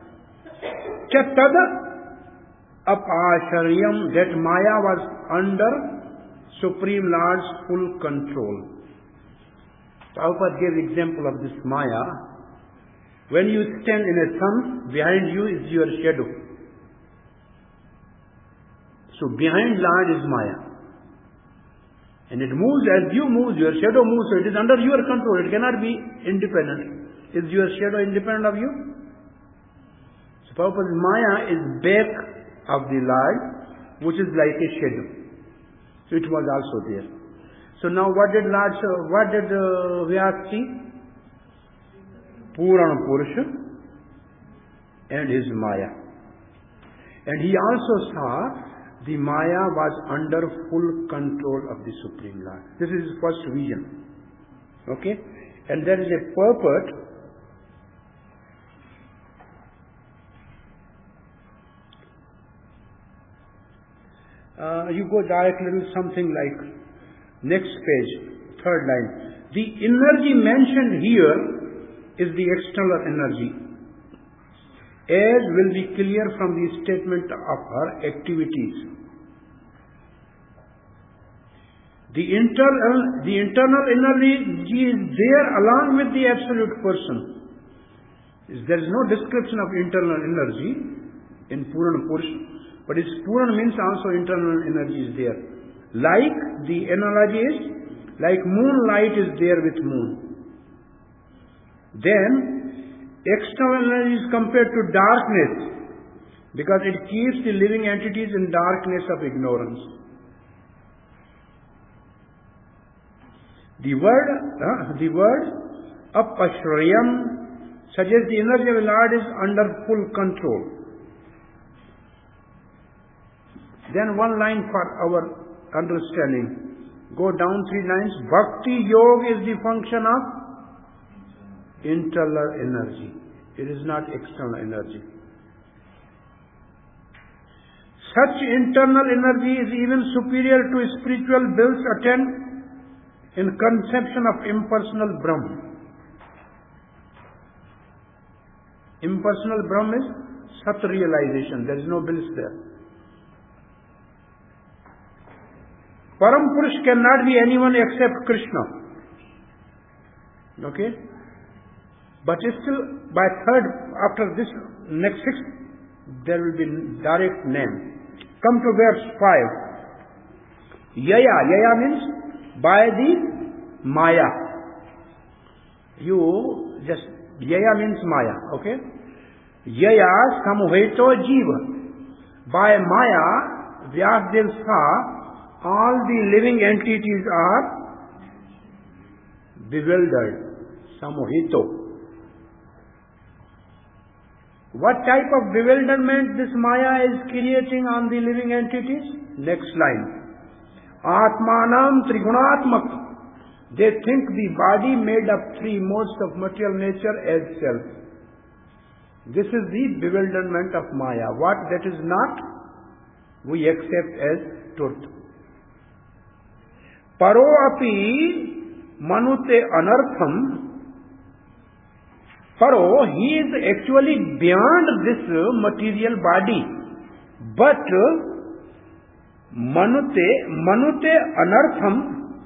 Chattada Apasharyam. That Maya was under Supreme Lord's full control. Prabhupada gave example of this Maya. When you stand in a sun, behind you is your shadow. So behind Lord is Maya. And it moves as you move, your shadow moves, so it is under your control. It cannot be independent. Is your shadow independent of you? So Prabhupada's Maya is back of the Lord, which is like a shadow. So it was also there. So now what did Lord, what did uh, Vyas see? Purana Purusha and his Maya. And he also saw the Maya was under full control of the Supreme Lord. This is his first vision. Okay? And there is a purport. Uh, you go directly to something like next page, third line. The energy mentioned here is the external energy, as will be clear from the statement of her activities. The internal, the internal energy is there along with the absolute person. There is no description of internal energy in Purana Purusha, but its Purana means also internal energy is there. Like, the analogy is, like moonlight is there with moon. Then, external energy is compared to darkness, because it keeps the living entities in darkness of ignorance. The word, uh, the word apashrayam suggests the energy of the Lord is under full control. Then one line for our understanding. Go down three lines. Bhakti yoga is the function of internal energy. It is not external energy. Such internal energy is even superior to spiritual bills attained in conception of impersonal Brahm. Impersonal Brahm is Sat realization. There is no bliss there. Param Purush cannot be anyone except Krishna. Okay? But still, by third, after this next sixth, there will be direct name. Come to verse five. Yaya. Yaya means by the Maya. You just, Yaya means Maya. Okay? Yaya samuheto jiva. By Maya, Vyasadeva saw all the living entities are bewildered. Samuhito. What type of bewilderment this Maya is creating on the living entities? Next line. Atmanam trigunatmak. They think the body made of three modes of material nature as self. This is the bewilderment of Maya. What that is not, we accept as truth. Paro api manute anartham. Paro, he is actually beyond this material body. But manute, manute anartham,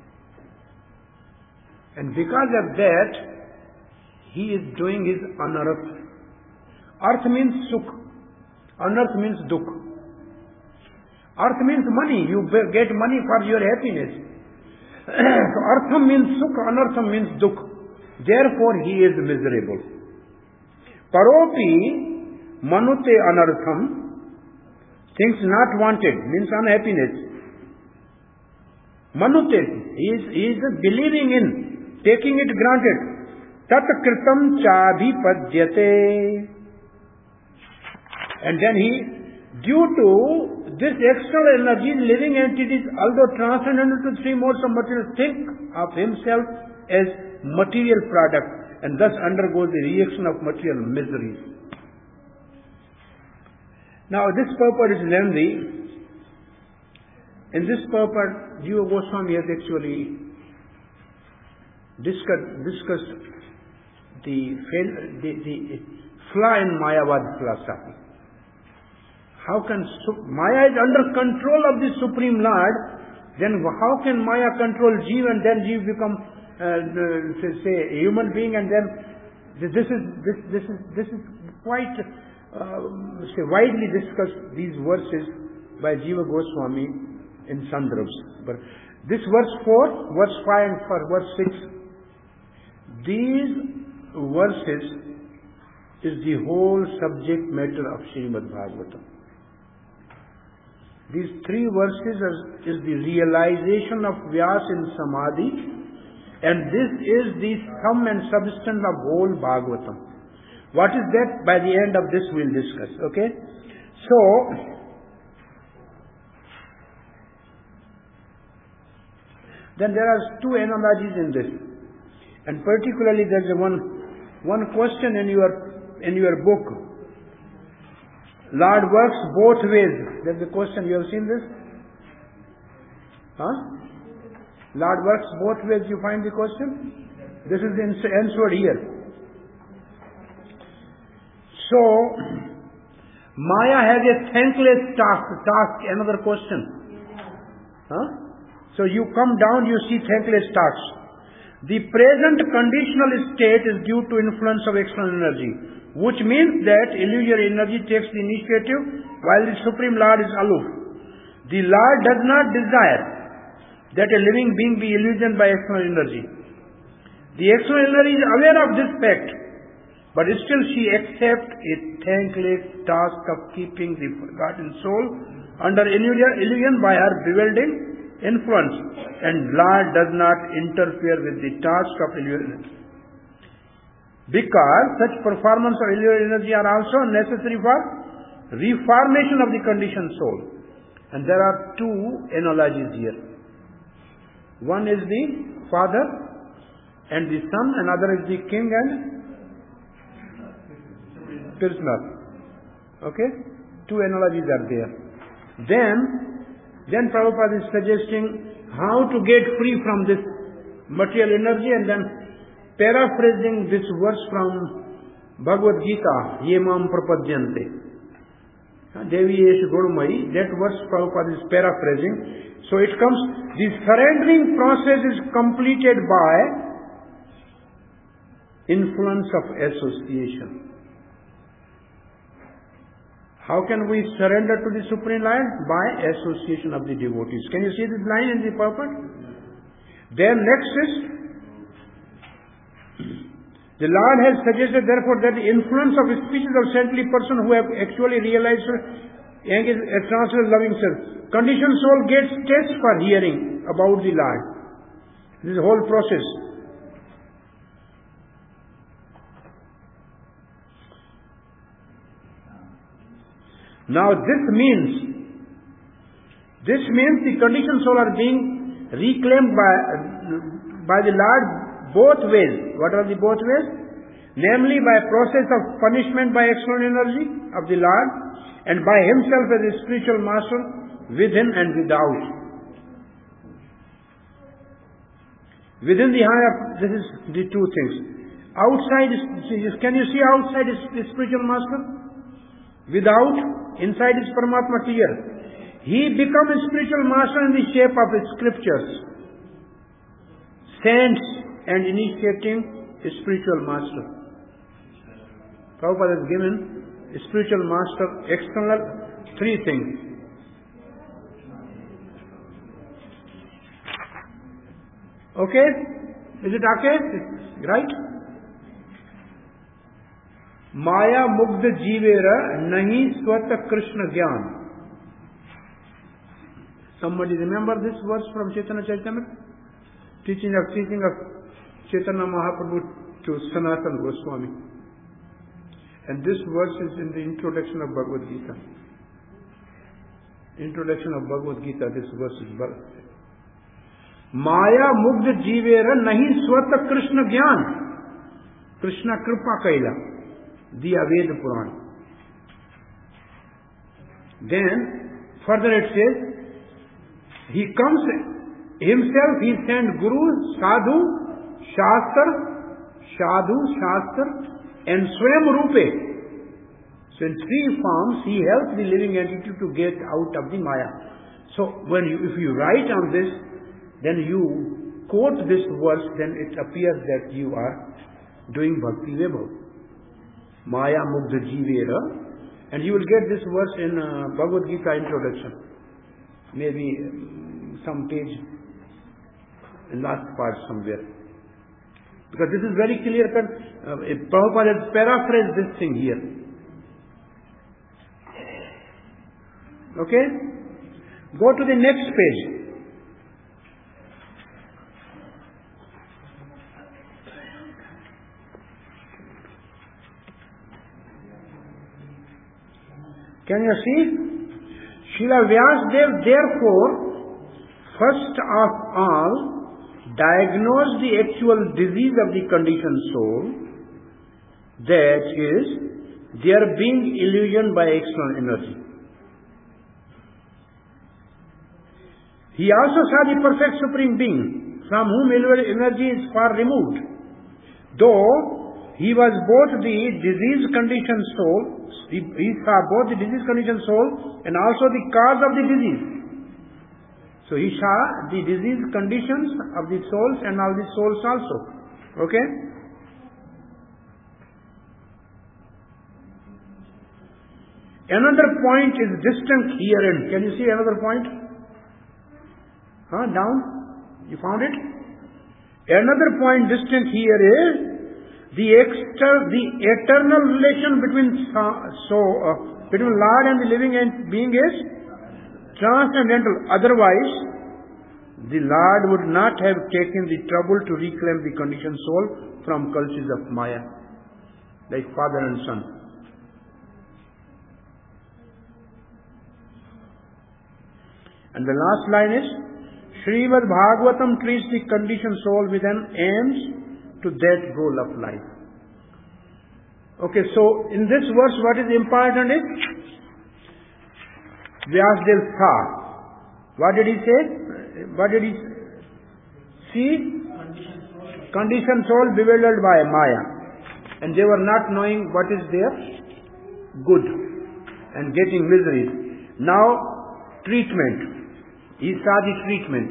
and because of that, he is doing his anarth. Arth means sukh. Anarth means dukh. Arth means money. You get money for your happiness. So artham means sukh, anartham means dukh. Therefore he is miserable. Paropi manute anartham, things not wanted, means unhappiness. Manute, he is, he is believing in, taking it granted. Tat kritam chadhipadyate. And then he, due to this external energy, living entities, although transcendental to three modes of material, think of himself as material product, and thus undergoes the reaction of material miseries. Now this purport is lengthy. In this purport, Jiva Goswami has actually discussed, discussed the, the, the flaw in Mayavad philosophy. How can, Maya is under control of the Supreme Lord, then how can Maya control Jiva and then Jiva become uh, say a human being, and then this is, this, this is, this is quite uh, say widely discussed, these verses by Jiva Goswami in Sandarbhs. But this verse four, verse five and for verse six, these verses is the whole subject matter of Srimad Bhagavatam. These three verses are, is the realization of Vyasa in Samadhi, and this is the sum and substance of whole Bhagavatam. What is that? By the end of this we'll discuss. Okay? So, then there are two analogies in this. And particularly there is a one, one question in your, in your book. Lord works both ways. There's a question. You have seen this? Huh? Lord works both ways. You find the question? This is answered here. So, Maya has a thankless task. Task, another question. Huh? So you come down, you see thankless tasks. The present conditional state is due to influence of external energy, which means that illusory energy takes the initiative while the Supreme Lord is aloof. The Lord does not desire that a living being be illusioned by external energy. The external energy is aware of this fact, but still she accepts a thankless task of keeping the forgotten soul under illusion by her bewildering influence, and Lord does not interfere with the task of illusion. Because such performance of illusion energy are also necessary for reformation of the conditioned soul. And there are two analogies here. One is the father and the son, another is the king and prisoner. Okay? Two analogies are there. Then, then Prabhupada is suggesting how to get free from this material energy, and then paraphrasing this verse from Bhagavad Gita, Yemam Prapadyante. Devi Yesh Gurumai, that verse Prabhupada is paraphrasing. So it comes, the surrendering process is completed by influence of association. How can we surrender to the Supreme Lord? By association of the devotees. Can you see this line in the purport? Then next is, the Lord has suggested therefore that the influence of species of saintly person who have actually realized and is a transcendental loving self. Conditioned soul gets taste for hearing about the Lord. This whole process. Now this means, this means the conditioned soul are being reclaimed by, by the Lord both ways. What are the both ways? Namely by process of punishment by external energy of the Lord, and by himself as a spiritual master within and without. Within the higher, this is the two things. Outside is, can you see outside is the spiritual master? Without, inside is Paramatma clear. He becomes a spiritual master in the shape of his scriptures, saints, and initiating a spiritual master. Prabhupada has given a spiritual master external three things. Okay? Is it okay? Right? Maya mugdha jivera nahi swata Krishna gyan. Somebody remember this verse from Chaitanya Charitamrita? Teaching of teaching of Chaitanya Mahaprabhu to Sanatana Goswami. And this verse is in the introduction of Bhagavad Gita. Introduction of Bhagavad Gita, this verse is Maya mugdha jivera nahi swata Krishna gyan. Krishna kripa kaila. The Aveda Puran. Then, further it says, he comes himself, he sent Guru, Sadhu, Shastra, Sadhu, Shastra, and Swayam Rupe. So in three forms, he helps the living entity to get out of the Maya. So when you, if you write on this, then you quote this verse, then it appears that you are doing Bhakti Vaibhav. Maya Mugdha Jivera, and you will get this verse in uh, Bhagavad Gita introduction. Maybe um, some page in last part somewhere. Because this is very clear cut. Uh, Prabhupada has paraphrased this thing here. Okay? Go to the next page. Can you see? Srila Vyasadeva therefore, first of all, diagnosed the actual disease of the conditioned soul, that is, their being illusioned by external energy. He also saw the perfect Supreme Being, from whom energy is far removed. Though he was both the disease-conditioned soul, he, he saw both the disease-conditioned soul and also the cause of the disease. So he saw the disease conditions of the souls and all the souls also. Okay? Another point is distant herein. Can you see another point? Huh? Down? You found it? Another point distant here is the exter- the eternal relation between so uh, between Lord and the living and being is transcendental. Otherwise, the Lord would not have taken the trouble to reclaim the conditioned soul from cultures of Maya, like father and son. And the last line is, Srimad Bhagavatam treats the conditioned soul with an aims to that goal of life. Okay, so in this verse what is important is, Vyasadeva saw. What did he say? What did he see? Conditioned soul bewildered by Maya. And they were not knowing what is their good and getting miseries. Now, treatment. He saw the treatment.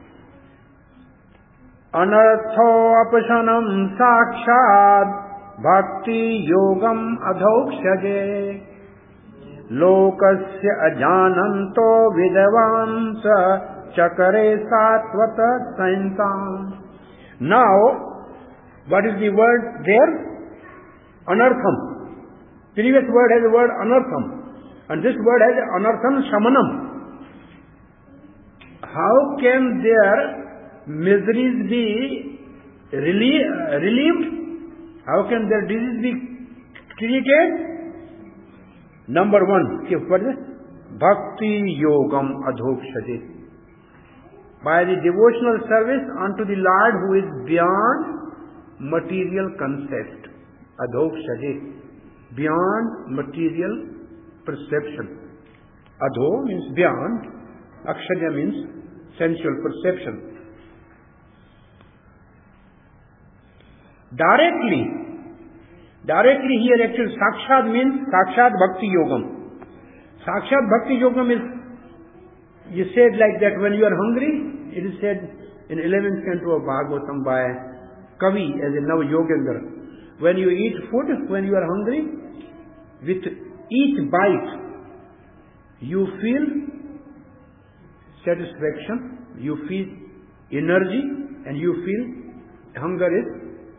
Anartho apashanam sakshad bhakti yogam adhokshaje lokasya ajananto vidavansa chakare satvata saintam. Now, what is the word there? Anartham. Previous word has the word anartham. And this word has anartham shamanam. How can their miseries be relie- relieved? How can their disease be treated? Number one, what is it? Bhakti yogam adhokshate. By the devotional service unto the Lord who is beyond material concept. Adhokshate. Beyond material perception. Adho means beyond. Akshaja means sensual perception. Directly, directly here actually Sakshad means Sakshad Bhakti Yogam. Sakshad Bhakti Yogam is, you said like that when you are hungry, it is said in eleventh canto of Bhagavatam by Kavi as a Nav Yogendra. When you eat food, when you are hungry, with each bite, you feel satisfaction, you feel energy, and you feel hunger is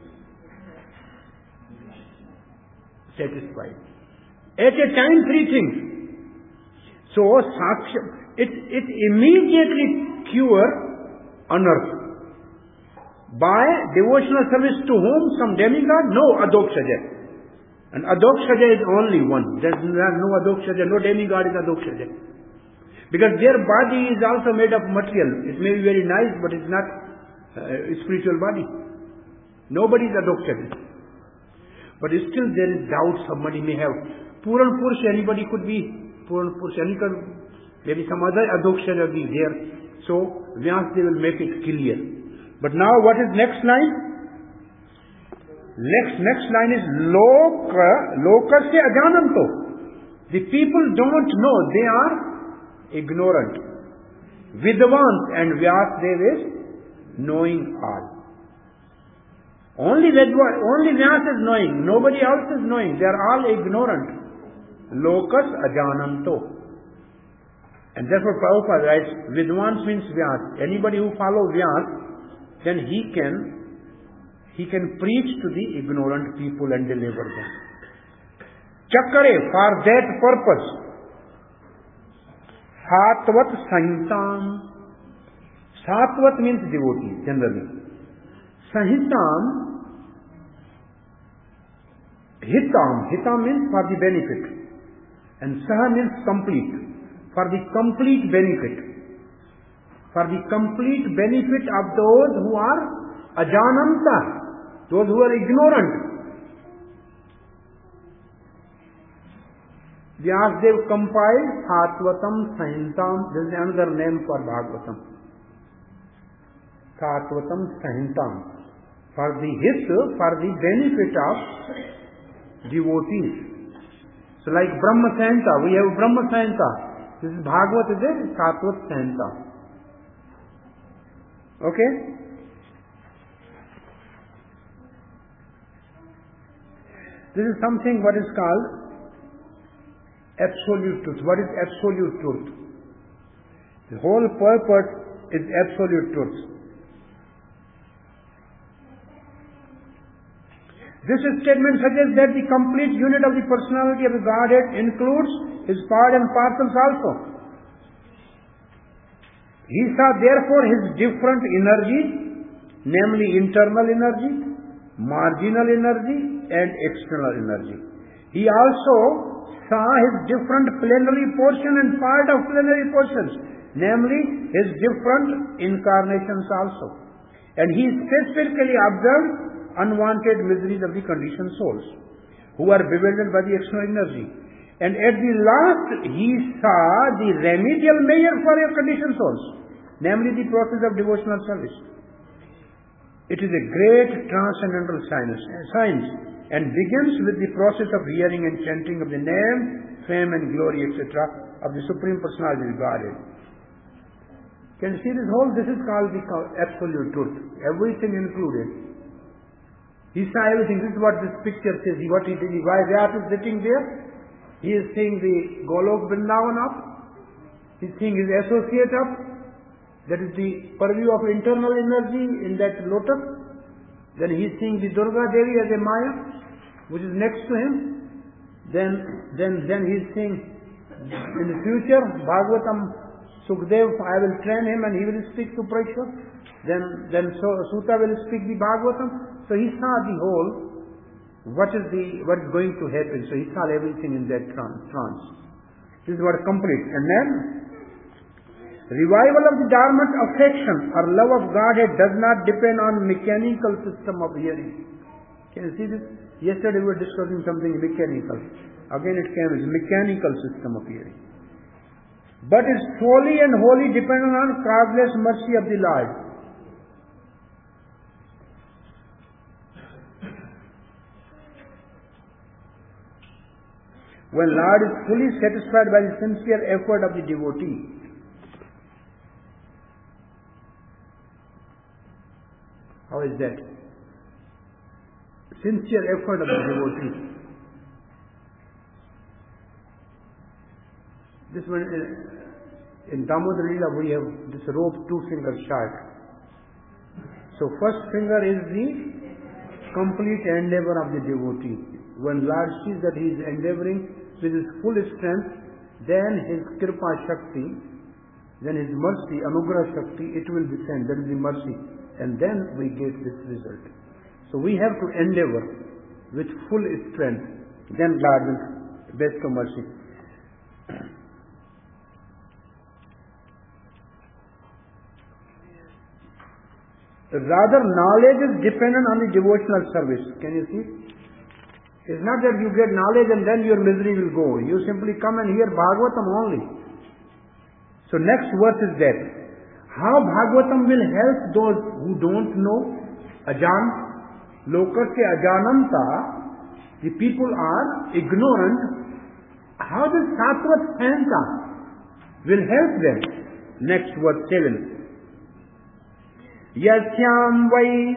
satisfied. At a time, three things. So, it, it immediately cure unearth. By devotional service to whom? Some demigod? No, Adokshaja. And Adokshaja is only one. There is no Adokshaja, no demigod is Adokshaja. Because their body is also made of material. It may be very nice, but it's not uh, a spiritual body. Nobody is adopted. But still there is doubt somebody may have. Puran Purush, anybody could be Puran Purush. Maybe some other adoption will be there. So, Vyasadeva will make it clear. But now what is next line? Next, next line is Loka, Lokasya ajananto. The people don't know. They are ignorant. Vidvans, and Vyasadeva is knowing all. Only Vedva, only Vyasa is knowing. Nobody else is knowing. They are all ignorant. Lokas ajananto. And therefore Prabhupada writes, Vidvans means Vyasa. Anybody who follows Vyasa, then he can, he can preach to the ignorant people and deliver them. Chakare, for that purpose. Satvat Sahitam. Satvat means devotee, generally. Sahitam, Hitam. Hitam means for the benefit. And Saha means complete. For the complete benefit. For the complete benefit of those who are ajananta, those who are ignorant. Vyasadeva compiled Satvatam Sahintam. This is another name for Bhagavatam. Satvatam Sahintam. For the hit, for the benefit of devotees. So like Brahma Sahanta, we have Brahma Sahanta. This is Bhagavad is a Satvat Sahanta. Okay? This is something what is called Absolute truth. What is absolute truth? The whole purpose is absolute truth. This statement suggests that the complete unit of the personality of the Godhead includes his part and parcels also. He saw therefore his different energies, namely internal energy, marginal energy, and external energy. He also saw his different plenary portion and part of plenary portions, namely his different incarnations also. And he specifically observed unwanted miseries of the conditioned souls, who are bewildered by the external energy. And at the last, he saw the remedial measure for your conditioned souls, namely the process of devotional service. It is a great transcendental science, science and begins with the process of hearing and chanting of the name, fame and glory, et cetera of the Supreme Personality of Godhead. Can you see this whole? This is called the absolute truth. Everything included. He saw everything. This is what this picture says. What he did. Why Vyas is sitting there? He is seeing the Golok Vrindavan up. He is seeing his associate up. That is the purview of internal energy in that lotus. Then he is seeing the Durga Devi as a Maya, which is next to him. Then, then, then he is seeing in the future Bhagavatam Sukdev, I will train him and he will speak to Parikshit. Then, then Suta will speak the Bhagavatam. So he saw the whole, what is the, what is going to happen. So he saw everything in that trance. This is what complete. And then, revival of the dormant affection or love of Godhead does not depend on mechanical system of hearing. Can you see this? Yesterday we were discussing something mechanical. Again it came as mechanical system of hearing. But is solely and wholly dependent on causeless mercy of the Lord. When Lord is fully satisfied by the sincere effort of the devotee, how is that? Sincere effort of the devotee. This one, in Damodar Leela we have this rope two fingers short. So first finger is the complete endeavor of the devotee. When Lord sees that he is endeavoring with his full strength, then his Kripa Shakti, then his mercy, Anugrah Shakti, it will descend. That is the mercy. And then we get this result. So we have to endeavor with full strength. Then God will bestow mercy. Rather, knowledge is dependent on the devotional service. Can you see? It's not that you get knowledge and then your misery will go. You simply come and hear Bhagavatam only. So next verse is that. How Bhagavatam will help those who don't know? Ajan, lokasya ajananta, the people are ignorant. How does Sattvat Santa will help them? Next verse seven. Yasyam vai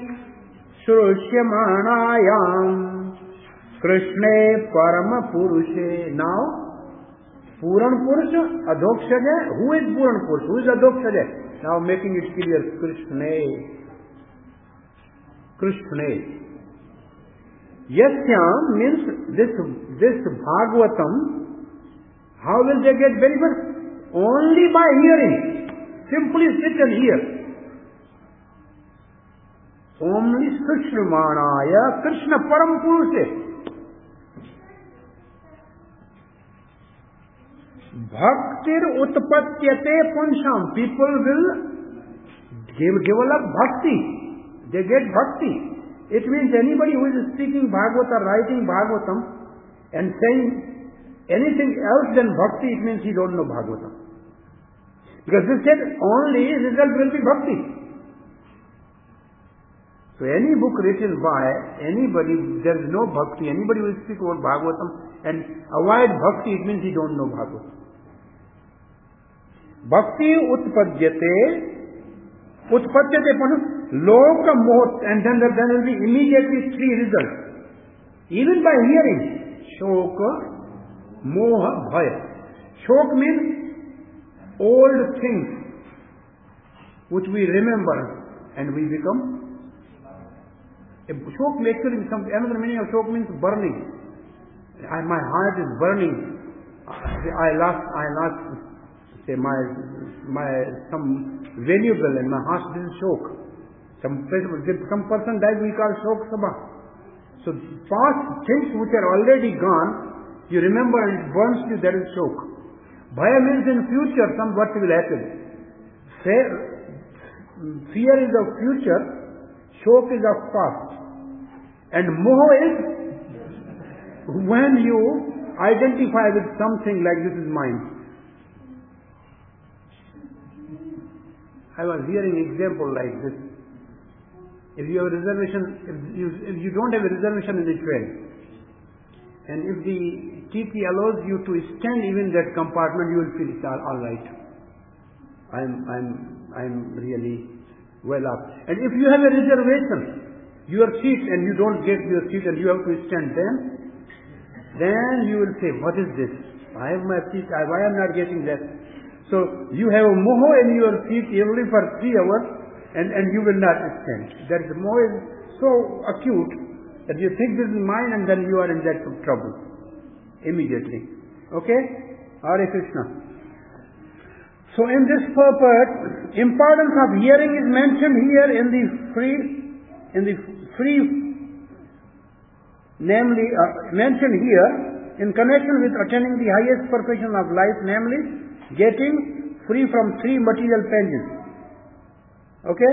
shrusyamanayam Krishne Parama Purushe. Now, Puran Purusha, Adhokshaja. Who is Puran Purusha? Who is Adhokshaja? Now making it clear, Krishna. Krishna. Yasyam means this, this Bhagavatam, how will they get benefit? Only by hearing. Simply sit and hear. Only Sushrimanaya Krishna Param Purushe. Bhaktir utpatyate punsham. People will give, develop bhakti. They get bhakti. It means anybody who is speaking Bhagavata, writing Bhagavatam and saying anything else than bhakti, it means he don't know Bhagavatam. Because this said only result will be bhakti. So any book written by anybody, there is no bhakti. Anybody will speak about Bhagavatam and avoid bhakti, it means he don't know Bhagavatam. Bhakti utpadyate, utpadyate loka moh, and then there will be immediately three results. Even by hearing, shoka, moha, bhaya. Shok means old things which we remember and we become. Shok actually, some, another meaning of shok means burning. I, my heart is burning. I lost, I lost, say my, my some valuable, and my heart didn't shok. Some some person died, we call shok sabha. So past things which are already gone, you remember and it burns you. That is shok. Bhaya means in future some what will happen. Fear, fear is of future. Shok is of past. And moha is when you identify with something like this is mine. I was hearing an example like this. If you have a reservation, if you, if you don't have a reservation in the train, and if the T T allows you to stand even in that compartment, you will feel it's all, all right. I'm, I'm, I'm really well up. And if you have a reservation, your seat, and you don't get your seat and you have to stand, then, then you will say, what is this? I have my seat, I, why am I not getting that? So you have a moho in your seat only for three hours, and, and you will not stand. That the moho is so acute that you think this is mine, and then you are in that trouble immediately. Okay? Hare Krishna. So in this purport, importance of hearing is mentioned here in the free, in the free, namely uh, mentioned here in connection with attaining the highest perfection of life, namely getting free from three material pangs. Okay?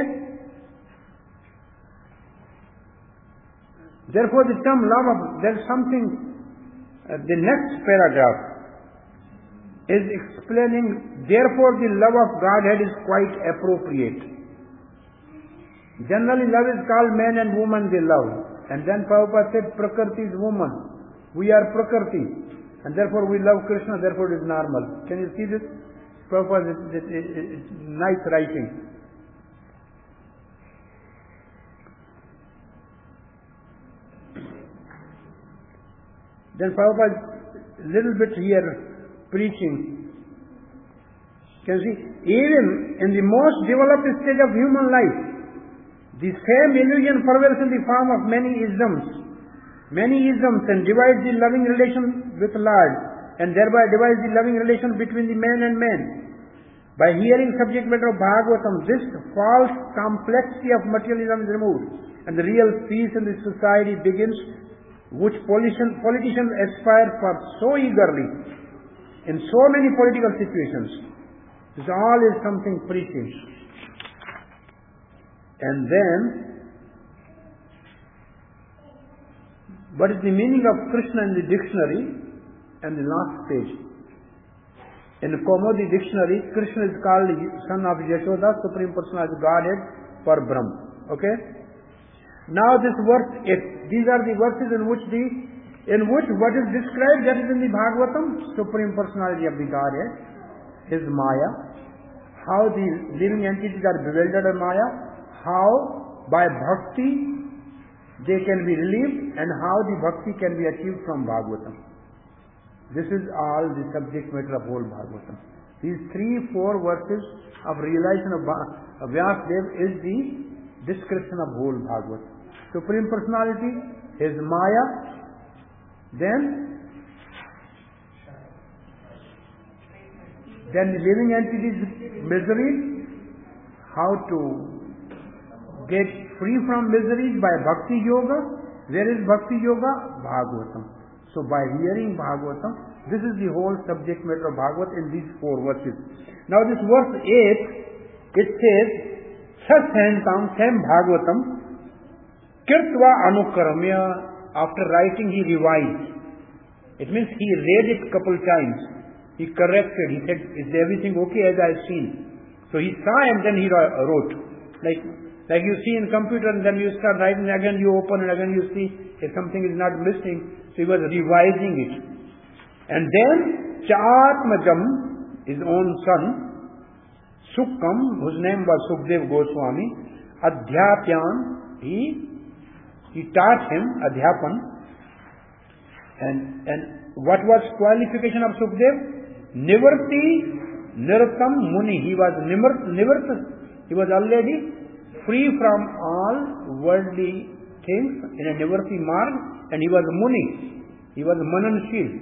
Therefore the term love of, there is something, uh, the next paragraph is explaining, therefore the love of Godhead is quite appropriate. Generally love is called man and woman, they love. And then Prabhupada said Prakriti is woman. We are Prakriti. And therefore we love Krishna, therefore it is normal. Can you see this? Prabhupada, it, it, it, it's nice writing. Then Prabhupada, little bit here, preaching. Can you see? Even in the most developed stage of human life, the same illusion prevails in the form of many isms. Many isms and divides the loving relation with Lord, and thereby divides the loving relation between the man and man. By hearing subject matter of Bhagavatam, this false complexity of materialism is removed, and the real peace in the society begins, which politicians, politicians aspire for so eagerly in so many political situations. This all is something preaching. And then, what is the meaning of Krishna in the dictionary? And the last page. In the Kaumudi dictionary, Krishna is called son of Yashoda, Supreme Personality of Godhead, for Brahm. Okay? Now this verse eight. These are the verses in which the, in which what is described, that is in the Bhagavatam, Supreme Personality of the Godhead, is Maya. How the living entities are bewildered in Maya. How by bhakti they can be relieved, and how the bhakti can be achieved from Bhagavatam. This is all the subject matter of whole Bhagavatam. These three, four verses of realization of, of Vyasadeva is the description of whole Bhagavatam. Supreme Personality is Maya, then then the living entities misery, how to get free from miseries by Bhakti Yoga. Where is Bhakti Yoga? Bhagavatam. So by hearing Bhagavatam, this is the whole subject matter of Bhagavat in these four verses. Now this verse eight, it says, Sasantam Sam Bhagavatam Kirtva Anukaramya. After writing, he revised. It means he read it couple times. He corrected. He said, is everything okay as I have seen? So he saw and then he wrote. Like Like you see in computer, and then you start writing, again you open and again you see if something is not missing. So he was revising it. And then Chatmajam, his own son, Sukkam, whose name was Sukdev Goswami, Adhyapyan, he he taught him Adhyapan, and and what was qualification of Sukdev? Nivarti Nirtam Muni. He was Nivarta. He was already free from all worldly things in a Nivarti marg, and he was Muni. He was Mananshil.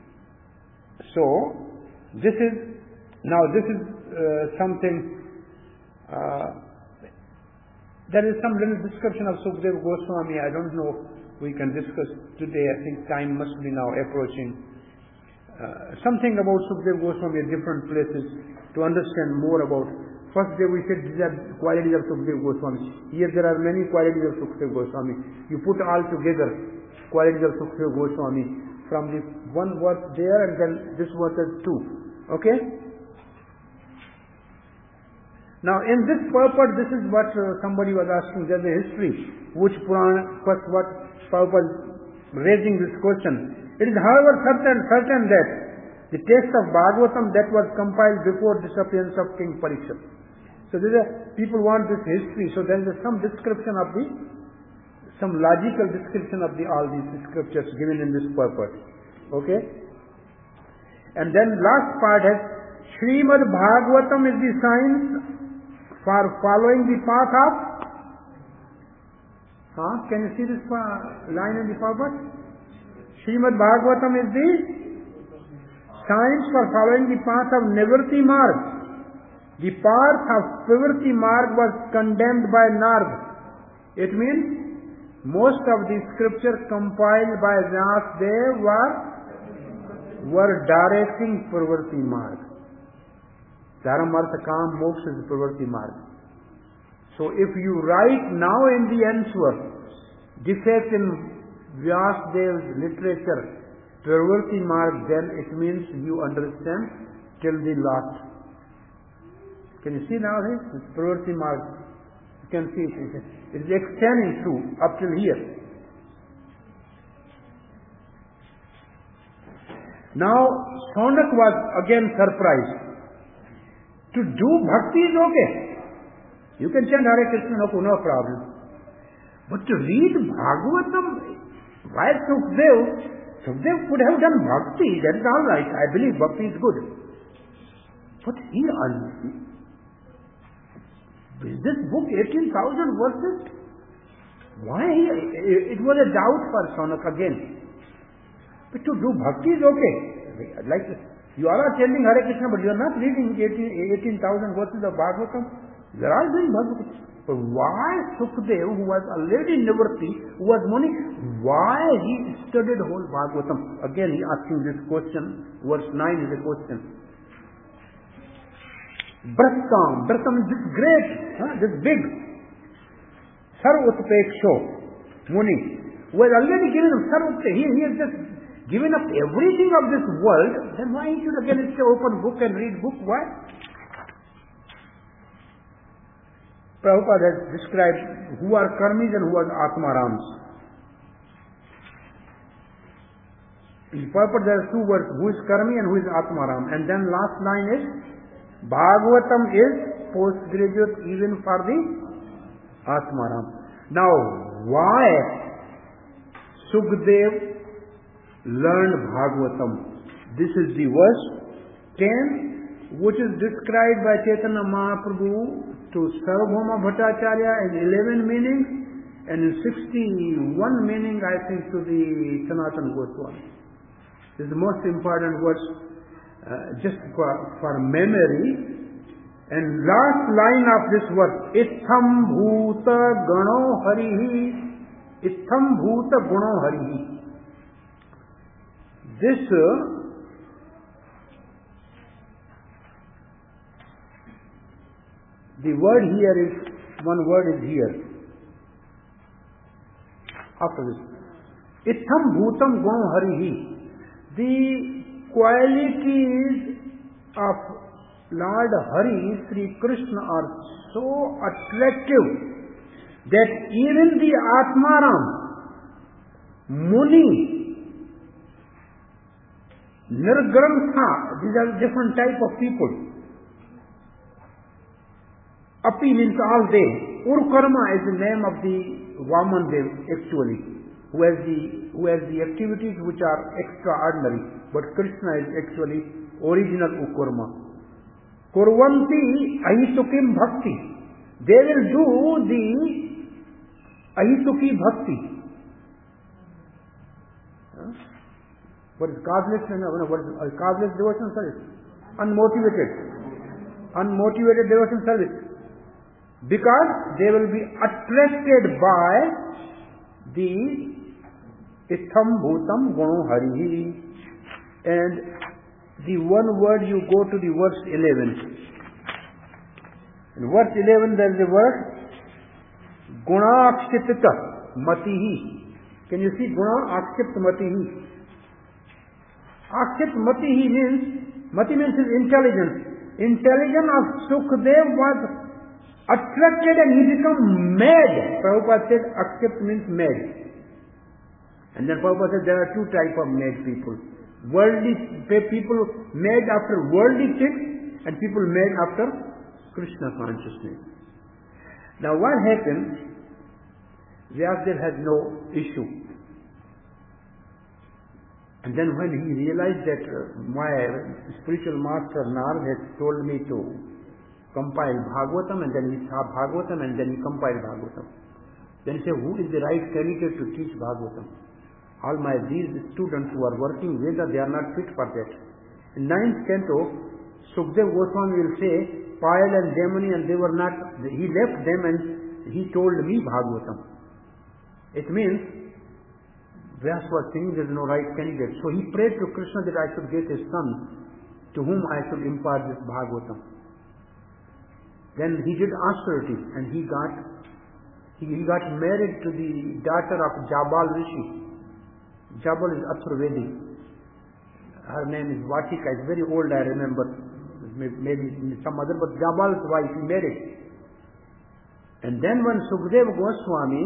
So, this is, now this is uh, something, uh, there is some little description of Sukdev Goswami. I don't know, we can discuss today. I think time must be now approaching. Uh, something about Sukdev Goswami at different places to understand more about. First day we said these are qualities of Sukdev Goswami. Here there are many qualities of Sukdev Goswami. You put all together qualities of Sukdev Goswami from the one verse there and then this verse is two. Okay? Now in this purport, this is what uh, somebody was asking. There's a history. Which Purana, first what purpose raising this question. It is however certain, certain that the text of Bhagavatam that was compiled before disappearance of King Parikshit. So there are, people want this history. So there is some description of the, some logical description of the all these scriptures given in this purport. Okay? And then last part has Srimad Bhagavatam is the science for following the path of. Huh? Can you see this line in the purport? Srimad Bhagavatam is the science for following the path of Nivarti Marg. The path of Nivarti Marg was condemned by Narad. It means most of the scriptures compiled by Vyasadeva were, were directing Nivarti Marg. Dharam Artha Kam Moksha is Nivarti Marg. So if you write now in the answer, defect in Vyasadeva's literature, Nivarti Marg, then it means you understand till the last. Can you see now this? It's Nivarti Marg. You can see it. It is extending through up till here. Now, Saunak was again surprised. To do bhakti is okay. You can chant Hare Krishna, no, no problem. But to read Bhagavatam, why Sukdev? Sukdev could have done bhakti, that is all right. I believe bhakti is good. But here, is this book eighteen thousand verses? Why? It was a doubt for Saunak again. But to do bhakti is okay. Like you all are chanting Hare Krishna, but you are not reading eighteen thousand verses of Bhagavatam. You are all doing Bhagavatam. But why Sukdev, who was already Nivarti, who was Muni, why he studied whole Bhagavatam? Again he asking this question. Verse nine is a question. Bratam, Bratam is this great, huh, this big. Sarvatpeksho, Muni, who has already given him Sarvatpe. He, he has just given up everything of this world. Then why he should again say open book and read book? Why? Prabhupada has described who are karmis and who are atmarams. In the purport there are two words, who is karmi and who is atmaram. And then last line is, Bhagavatam is postgraduate even for the atmaram. Now, why Sukdev learned Bhagavatam? This is the verse ten, which is described by Chaitanya Mahaprabhu to Sarvabhauma Bhattacharya in eleven meanings, and in sixty-one meaning, I think, to the Sanatana Goswami. This is the most important verse, uh, just for, for memory. And last line of this verse, Itham Bhuta Gano Harihi, Itham Bhuta Guno Harihi. This uh, the word here is, one word is here. After this. Itham bhutam guno harihi. The qualities of Lord Hari, Sri Krishna, are so attractive that even the Atmaram, Muni, Nirgrantha, these are different type of people. Api means all day. Urkarma is the name of the Vaman Dev actually. who has the who has the activities which are extraordinary, but Krishna is actually original Ukurma. Kurvanti ahitukim bhakti. They will do the ahituki bhakti. Huh? What is causeless? What is uh, causeless devotional service? Unmotivated. Unmotivated devotional service. Because they will be attracted by the Itham Bhutam Gunu Harihi. And the one word you go to the verse eleven. In verse eleven there is a word Guna Akshitita Matihi. Can you see Guna Akshit Matihi? Akshit Matihi means, Mati means his intelligence. Intelligence of Sukdev was attracted and he became mad. Prabhupada said Akshit means mad. And then Prabhupada said there are two types of mad people. Worldly people made after worldly things and people made after Krishna consciousness. Now what happened? Vyasadeva had no issue. And then when he realized that uh, my spiritual master Narad had told me to compile Bhagavatam, and then he saw Bhagavatam and then he compiled Bhagavatam. Then he said, who is the right candidate to teach Bhagavatam? All my these students who are working Veda, they are not fit for that. In ninth canto, Sukdev Goswami will say, Payal and Demoni, and they were not, he left them and he told me Bhagavatam. It means, Vyasa was thinking there is no right candidate. So he prayed to Krishna that I should get a son to whom I should impart this Bhagavatam. Then he did austerity and he got, he, he got married to the daughter of Jabal Rishi. Jabal is Atharvedi. Her name is Vatika. It's very old, I remember. Maybe some other, but Jabal's wife, he married. And then when Sukadeva Goswami,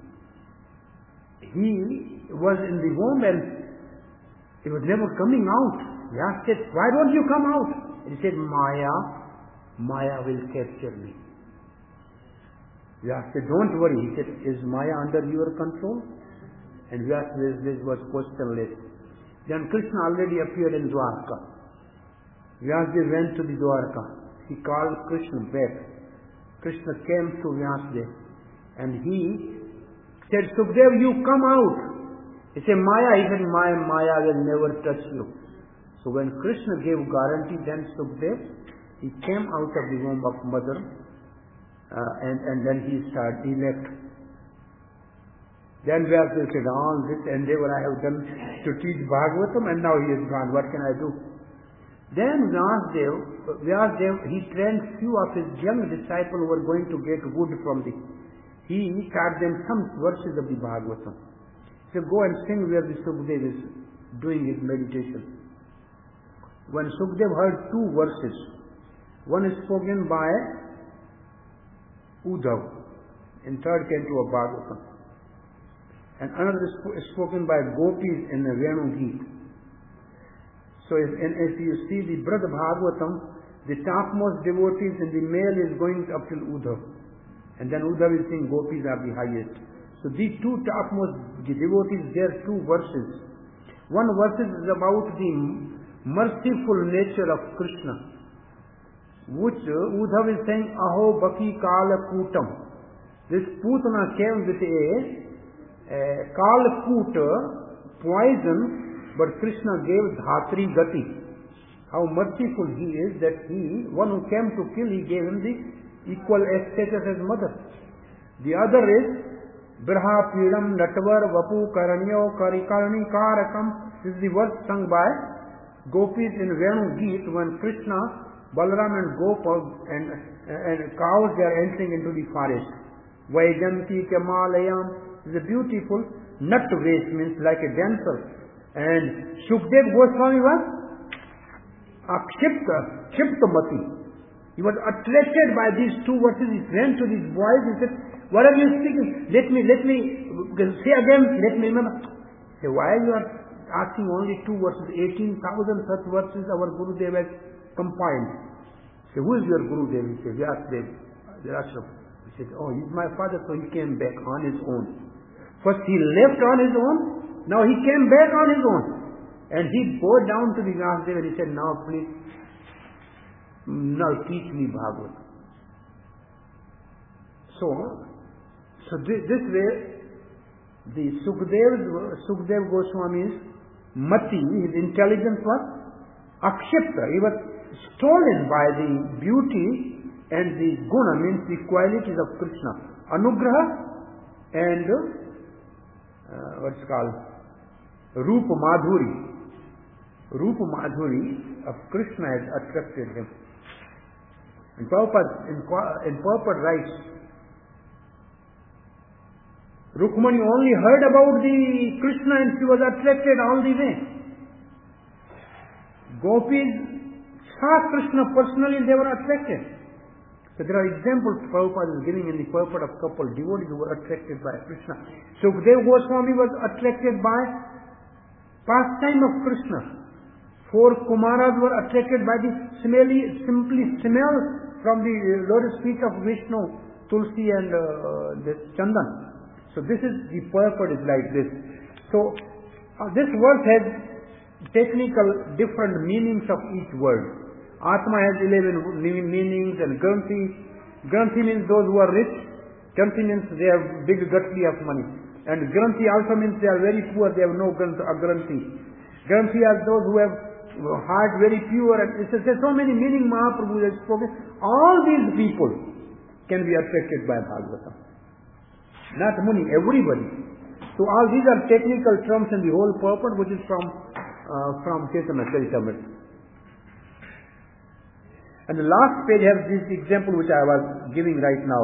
he was in the womb and he was never coming out. He asked, why don't you come out? And he said, Maya, Maya will capture me. Vyasa said, don't worry. He said, is Maya under your control? And Vyasa this was questionless. Then Krishna already appeared in Dwarka. Vyasa went to the Dwarka. He called Krishna back. Krishna came to Vyasa and he said, Sukdev, you come out. He said, Maya. He said, Maya, Maya will never touch you. So when Krishna gave guarantee, then Sukdev, he came out of the womb of mother uh, and, and then he started, he left. Then Vyasa said, all this endeavor I have done to teach Bhagavatam and now he is gone. What can I do? Then Vyasadeva, Vyasadeva, he trained few of his young disciples who were going to get wood from the, he taught them some verses of the Bhagavatam. He said, go and sing where the Sukadeva is doing his meditation. When Sukadeva heard two verses, one is spoken by Uddhav in third canto of Bhagavatam, and another is spoken by Gopis in the Venu Geet. So if, and if you see the Brother Bhagavatam, the topmost devotees in the male is going up till Uddhav. And then Uddhav is saying Gopis are the highest. So these two topmost devotees, there are two verses. One verse is about the merciful nature of Krishna, which uh, Uddhav is saying, Aho Baki Kala Kutam. This Putana came with a Uh, Kalkuta, poison, but Krishna gave Dhatri Gati. How merciful he is that he, one who came to kill, he gave him the equal status as mother. The other is Birha Pidam Natvar Vapu Karanyo Karikarani Karakam. This is the verse sung by Gopis in Venu Geet when Krishna, Balaram and Gopal and, and cows, they are entering into the forest. Vaijanti Kamalayam is a beautiful nut vase, means like a dancer. And Sukdev Goswami was Akshipta, Kshiptamati. He was attracted by these two verses. He ran to these boys and said, what are you speaking? Let me, let me say again, let me remember. Say, why you are asking only two verses? eighteen thousand such verses our Gurudev has compiled. Say, who is your Gurudev? He said, Vyasadeva, the Ashraf. He said, oh, he's my father, so he came back on his own. First he left on his own, now he came back on his own. And he bowed down to the Vyasadeva and he said, now please, now teach me Bhagavad. So, so this, this way, the Sukdev, Sukdev Goswami's mati, his intelligence was akshipta. He was stolen by the beauty and the guna, means the qualities of Krishna. Anugraha and uh, what's called Rupa Madhuri. Rupa Madhuri of Krishna has attracted him. And Prabhupada in, in Prabhupada writes, Rukmani only heard about the Krishna and she was attracted all the way. Gopis saw Krishna personally and they were attracted. So there are examples Prabhupada is giving in the purport of couple devotees who were attracted by Krishna. Sukdev Goswami was attracted by pastime of Krishna. Four Kumaras were attracted by the smelly, simply smell from the lotus feet of Vishnu, Tulsi and uh, this Chandan. So this is, the purport is like this. So uh, this verse has technical different meanings of each word. Atma has eleven meanings and Granthi. Granthi means those who are rich. Granthi means they have big gutli of money. And Granthi also means they are very poor, they have no Granthi. Granthi are those who have heart very pure. And it says so many meaning Mahaprabhu has spoken. All these people can be attracted by Bhagavatam. Not Muni, everybody. So all these are technical terms in the whole purport, which is from uh, from Chaitanya Charitamrita. And the last page has this example which I was giving right now.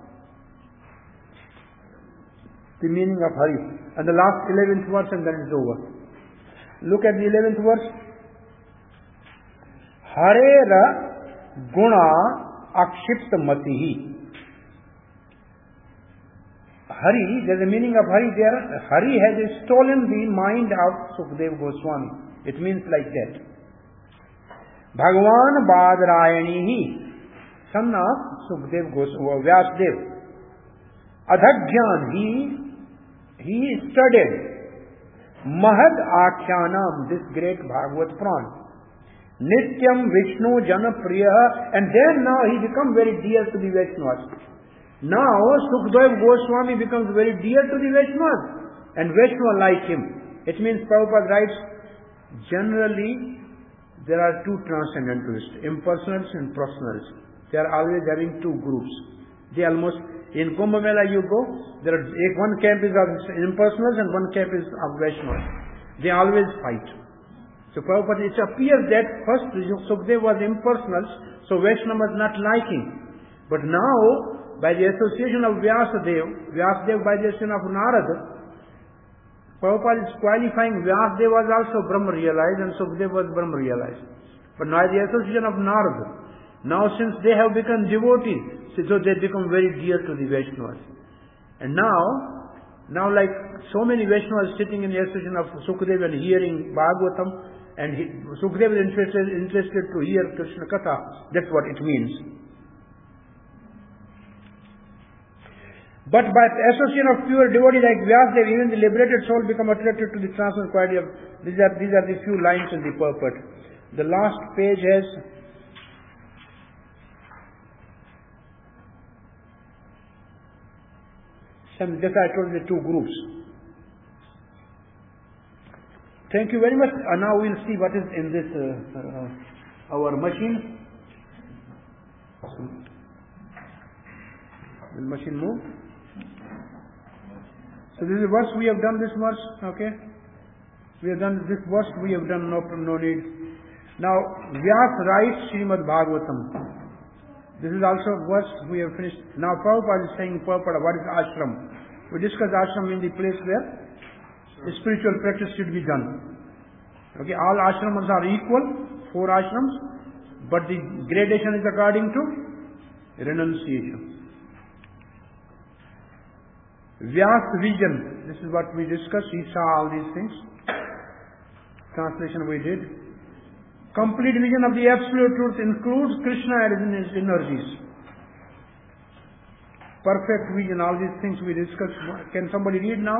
The meaning of Hari. And the last eleventh verse and then it's over. Look at the eleventh verse. Harera guna akshipta matihi. Hari, there's a meaning of Hari there. Hari has stolen the mind of Sukdev Goswami. It means like that. Bhagavan Badarayanihi, son of Sukdev Goswami, Vyasadeva. Adhagyan, he, he studied Mahad Akhyanam, this great Bhagavad Purana. Nityam Vishnu Jana Priya, and then now he becomes very dear to the Vaishnavas. Now Sukdev Goswami becomes very dear to the Vaishnavas, and Vaishnava like him. It means Prabhupada writes, generally there are two transcendentalists, impersonalists and personalists. They are always having two groups. They almost, in Kumbh Mela you go, there are one camp is of impersonalists and one camp is of Vaishnavas. They always fight. So Prabhupada, it appears that first Sukdev was impersonal, so Vaishnava was not liking. But now, by the association of Vyasadeva, Vyasadeva by the association of Narada, Prabhupada is qualifying Vyasadeva was also Brahma realized and Sukdev was Brahma realized. But now the association of Narada, now since they have become devotees, so they become very dear to the Vaishnavas. And now, now like so many Vaishnavas sitting in the association of Sukdev and hearing Bhagavatam, and he, Sukdev is interested, interested to hear Krishna Katha, that's what it means. But by association of pure devotee like Vyasadeva, even the liberated soul become attracted to the transcendental quality of, these are, these are the few lines in the purport. The last page has some, just I told you the two groups. Thank you very much. Uh, now we'll see what is in this, uh, uh, our machine. Will machine move? So this is verse, we have done this verse, okay? We have done this verse, we have done no, no need. Now, Vyas writes Srimad Bhagavatam. This is also verse we have finished. Now Prabhupada is saying, Prabhupada, what is ashram? We discussed ashram in the place where the spiritual practice should be done. Okay, all ashrams are equal, four ashrams, but the gradation is according to renunciation. Vyas vision, this is what we discussed, he saw all these things. Translation we did. Complete vision of the absolute truth includes Krishna and his energies. perfect vision, all these things we discussed. Can somebody read now?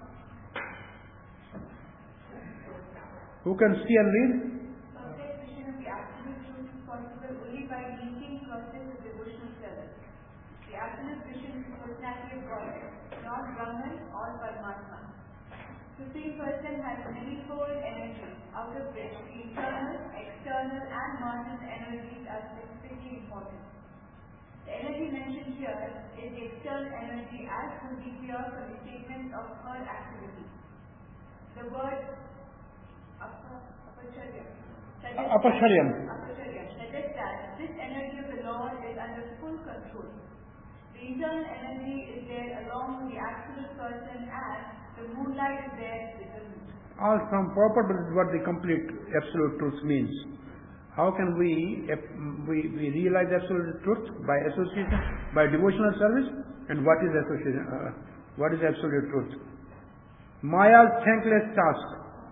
Who can see and read? Perfect vision of the absolute truth is possible only by linking process of devotional service. The absolute vision is the personality of God, not Brahman or Paramatma. Supreme Person has a manifold energy, out of which the internal, external and marginal energies are specifically important. The energy mentioned here is the external energy as would be pure from the statement of her activity. The word apacharya Apasharyam. suggests that this energy of the Lord is under full control. The internal energy is there along with the absolute person as the moonlight is there with the moon. All from purport is what the complete absolute truth means. How can we, we we realize absolute truth? By association, by devotional service. And what is association? Uh, what is absolute truth? Maya's thankless task.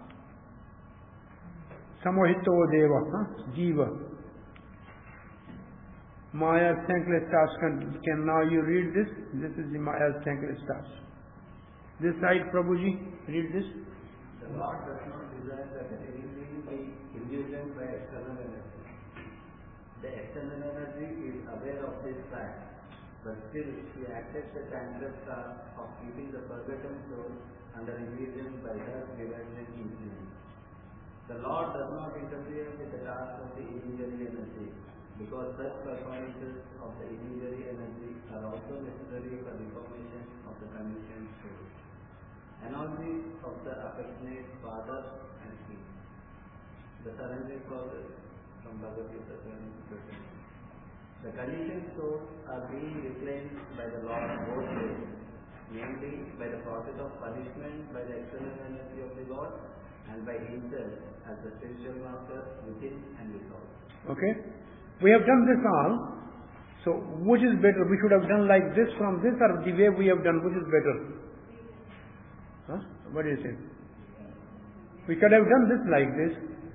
Samohito deva, huh? Jiva. Maya's thankless task. Can, can now you read this? This is the Maya's thankless task. This side, Prabhuji, read this. The Lord does not desire that anything be illusioned by external energy. The external energy is aware of this fact, but still he accepts the thankless task of keeping the forgotten soul under illusion by her divine influence. The Lord does not interfere with the task of the illusory energy, because such performances of the illusory energy are also necessary for the formation of the conditioned soul. Analogy of the affectionate father and king. The surrendering process from Bhagavad Gita seven thirteen. The conditioned souls are being reclaimed by the Lord both ways, namely by the process of punishment by the external energy of the God and by himself as the spiritual master within and without. Okay? We have done this all. So, which is better? We should have done like this from this, or the way we have done, which is better? Huh? What do you say? We could have done this like this.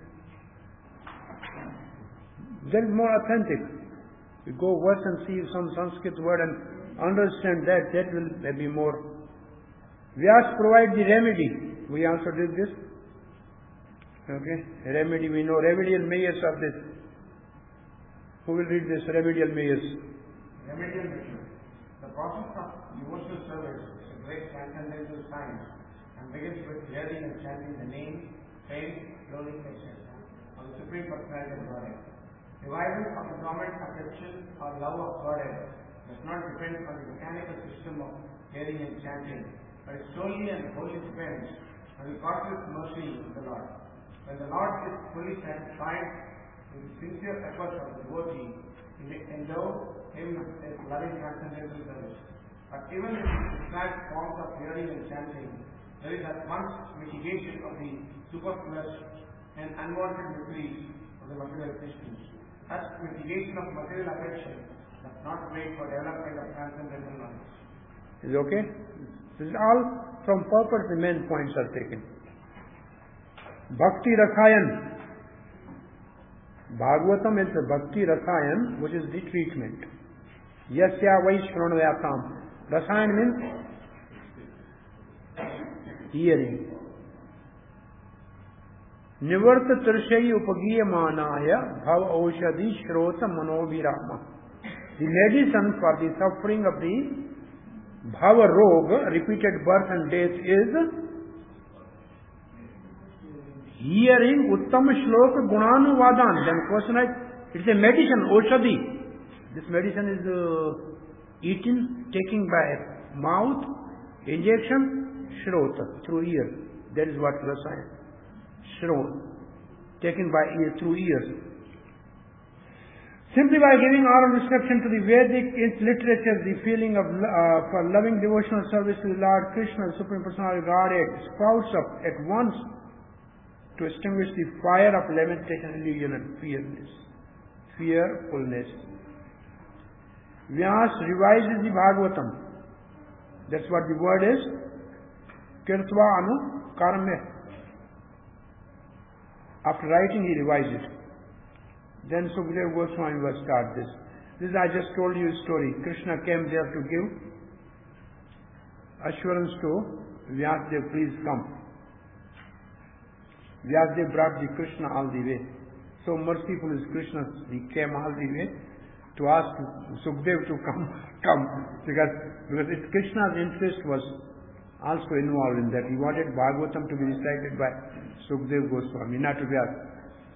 That is more authentic. We go verse and see some Sanskrit word and understand that. That will be more. Vyas provide the remedy. We also did this. Okay? Remedy, we know remedial measures of this. Who will read this? Remedial measures. Remedial measures. The process of devotional service is a great transcendental science and begins with hearing and chanting the name, fame, glory, et cetera of the Supreme Personality of Godhead. Revival of the dormant affection or love of Godhead does not depend on the mechanical system of hearing and chanting, but it solely and wholly depends on the causeless mercy of the Lord. When the Lord is fully satisfied with the sincere efforts of the devotee, he may endow him with his loving transcendental service. But even in the prescribed forms of hearing and chanting, there is at once mitigation of the superfluous and unwanted miseries of the material existence. Such mitigation of material affection does not wait for development of transcendental knowledge. Is it okay? This is all from purpose, the main points are taken. Bhakti Rasayan. Bhagavatam is the Bhakti Rasayan, which is the treatment. Yasya vai shranvayatam. Rasayan means hearing. Nivarta Tirshai Upagiyamanaya Bhav Aushadhi Shrota Manobhirama. The medicine for the suffering of the Bhava Roga, repeated birth and death, is hearing Uttama Shloka Gunanuvadan. Then question is, it's a medicine, Oshadhi. This medicine is uh, eaten, taken by mouth, injection, Shrota, through ear. That is what Rasayan. Shrota, taken by ear, through ears. Simply by giving oral description to the Vedic literature, the feeling of uh, for loving devotional service to the Lord Krishna, the Supreme Personality of Godhead, sprouts up at once to extinguish the fire of lamentation, illusion and fearness, fearfulness. Vyas revises the Bhagavatam. That's what the word is. Kirtva anu karme. After writing, he revises. Then Sukadeva Goswami will start this. This I just told you a story. Krishna came there to give assurance to Vyasadeva, please come. Vyasadeva brought the Krishna all the way. So merciful is Krishna, he came all the way to ask Sukdev to come, come, because, because it, Krishna's interest was also involved in that. He wanted Bhagavatam to be recited by Sukdev Goswami, not to Vyasa.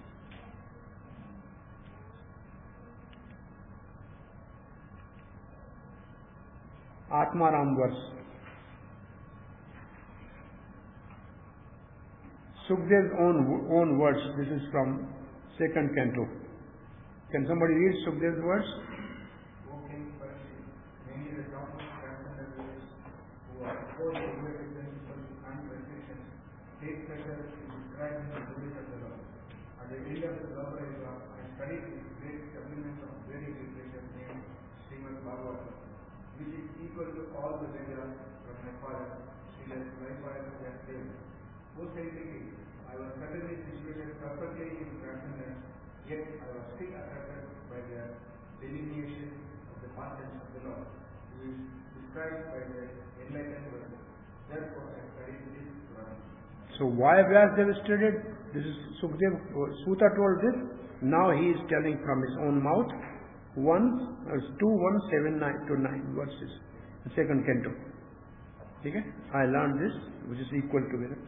Atmaram verse. Sukdev's own, own words. This is from second canto. Can somebody read Sukdev's words? O King Parikshit, many the topmost transcendentalists who are opposed to regulatory principles and restrictions take pleasure in describing the glories of the Lord. At the end of the Lord, I studied the great supplement of Vedic literature named Srimad Bhagavatam, which is equal to all the Vedas from my father, Srila Vaipayana Vyasadeva. Most scientifically, I was certainly situated perfectly in transcendence, yet I was still attracted by the delineation of the contents of the Lord, who is described by the enlightened verse. Therefore, I studied this Purana. So why Vyasadeva studied? This is Sukdev, Suta told this. Now he is telling from his own mouth. One, uh, two, one, seven, nine to nine verses. The second canto. Okay? I learned this, which is equal to it.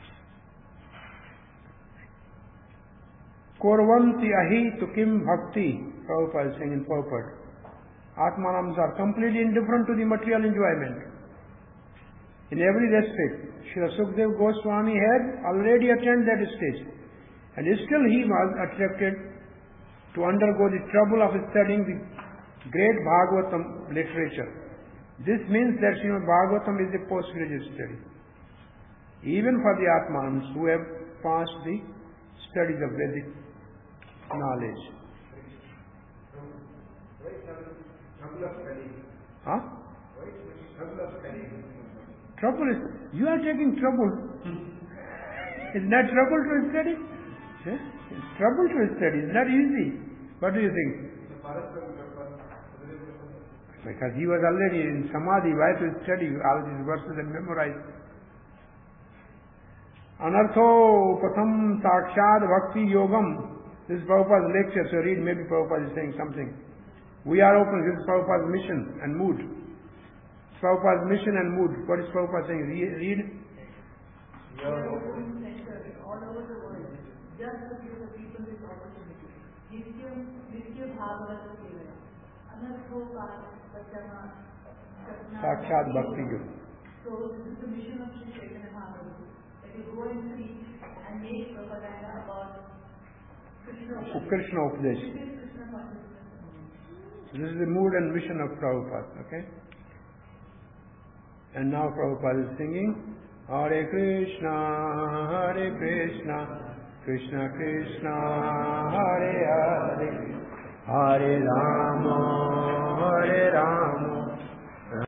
Korvanti ahi tukim bhakti. Prabhupada is saying in purport. Atmanams are completely indifferent to the material enjoyment. In every respect, Srila Sukdev Goswami had already attained that stage. And still he was attracted to undergo the trouble of studying the great Bhagavatam literature. This means that Srimad Bhagavatam is a postgraduate study. Even for the Atmanams who have passed the studies of Vedic knowledge. Trouble of studying. Huh? Why is it trouble of studying? Trouble is, you are taking trouble. It's not trouble to study. Yes? It's trouble to study. It's not easy. What do you think? Because he was already in Samadhi. Why to study all these verses and memorize? Anartho Patham Sakshad Bhakti Yogam. This is Prabhupada's lecture, so read, maybe Prabhupada is saying something. We are open, this is Prabhupada's mission and mood. Prabhupada's mission and mood. What is Prabhupada saying? Read. read. We are open centers all over the world, just to give the people this opportunity. Nityam, Nityam Bhagavata Sevaya. Anartho Pachama Sakshad Bhakti Yogam. So this is the mission of Sri Chaitanya Mahaprabhu. That you go and preach and make propaganda about Krishna Krishna Upadesh. This is the mood and mission of Prabhupada, okay? And now Prabhupada is singing Hare Krishna, Hare Krishna, Krishna Krishna, Hare Hare, Hare Rama.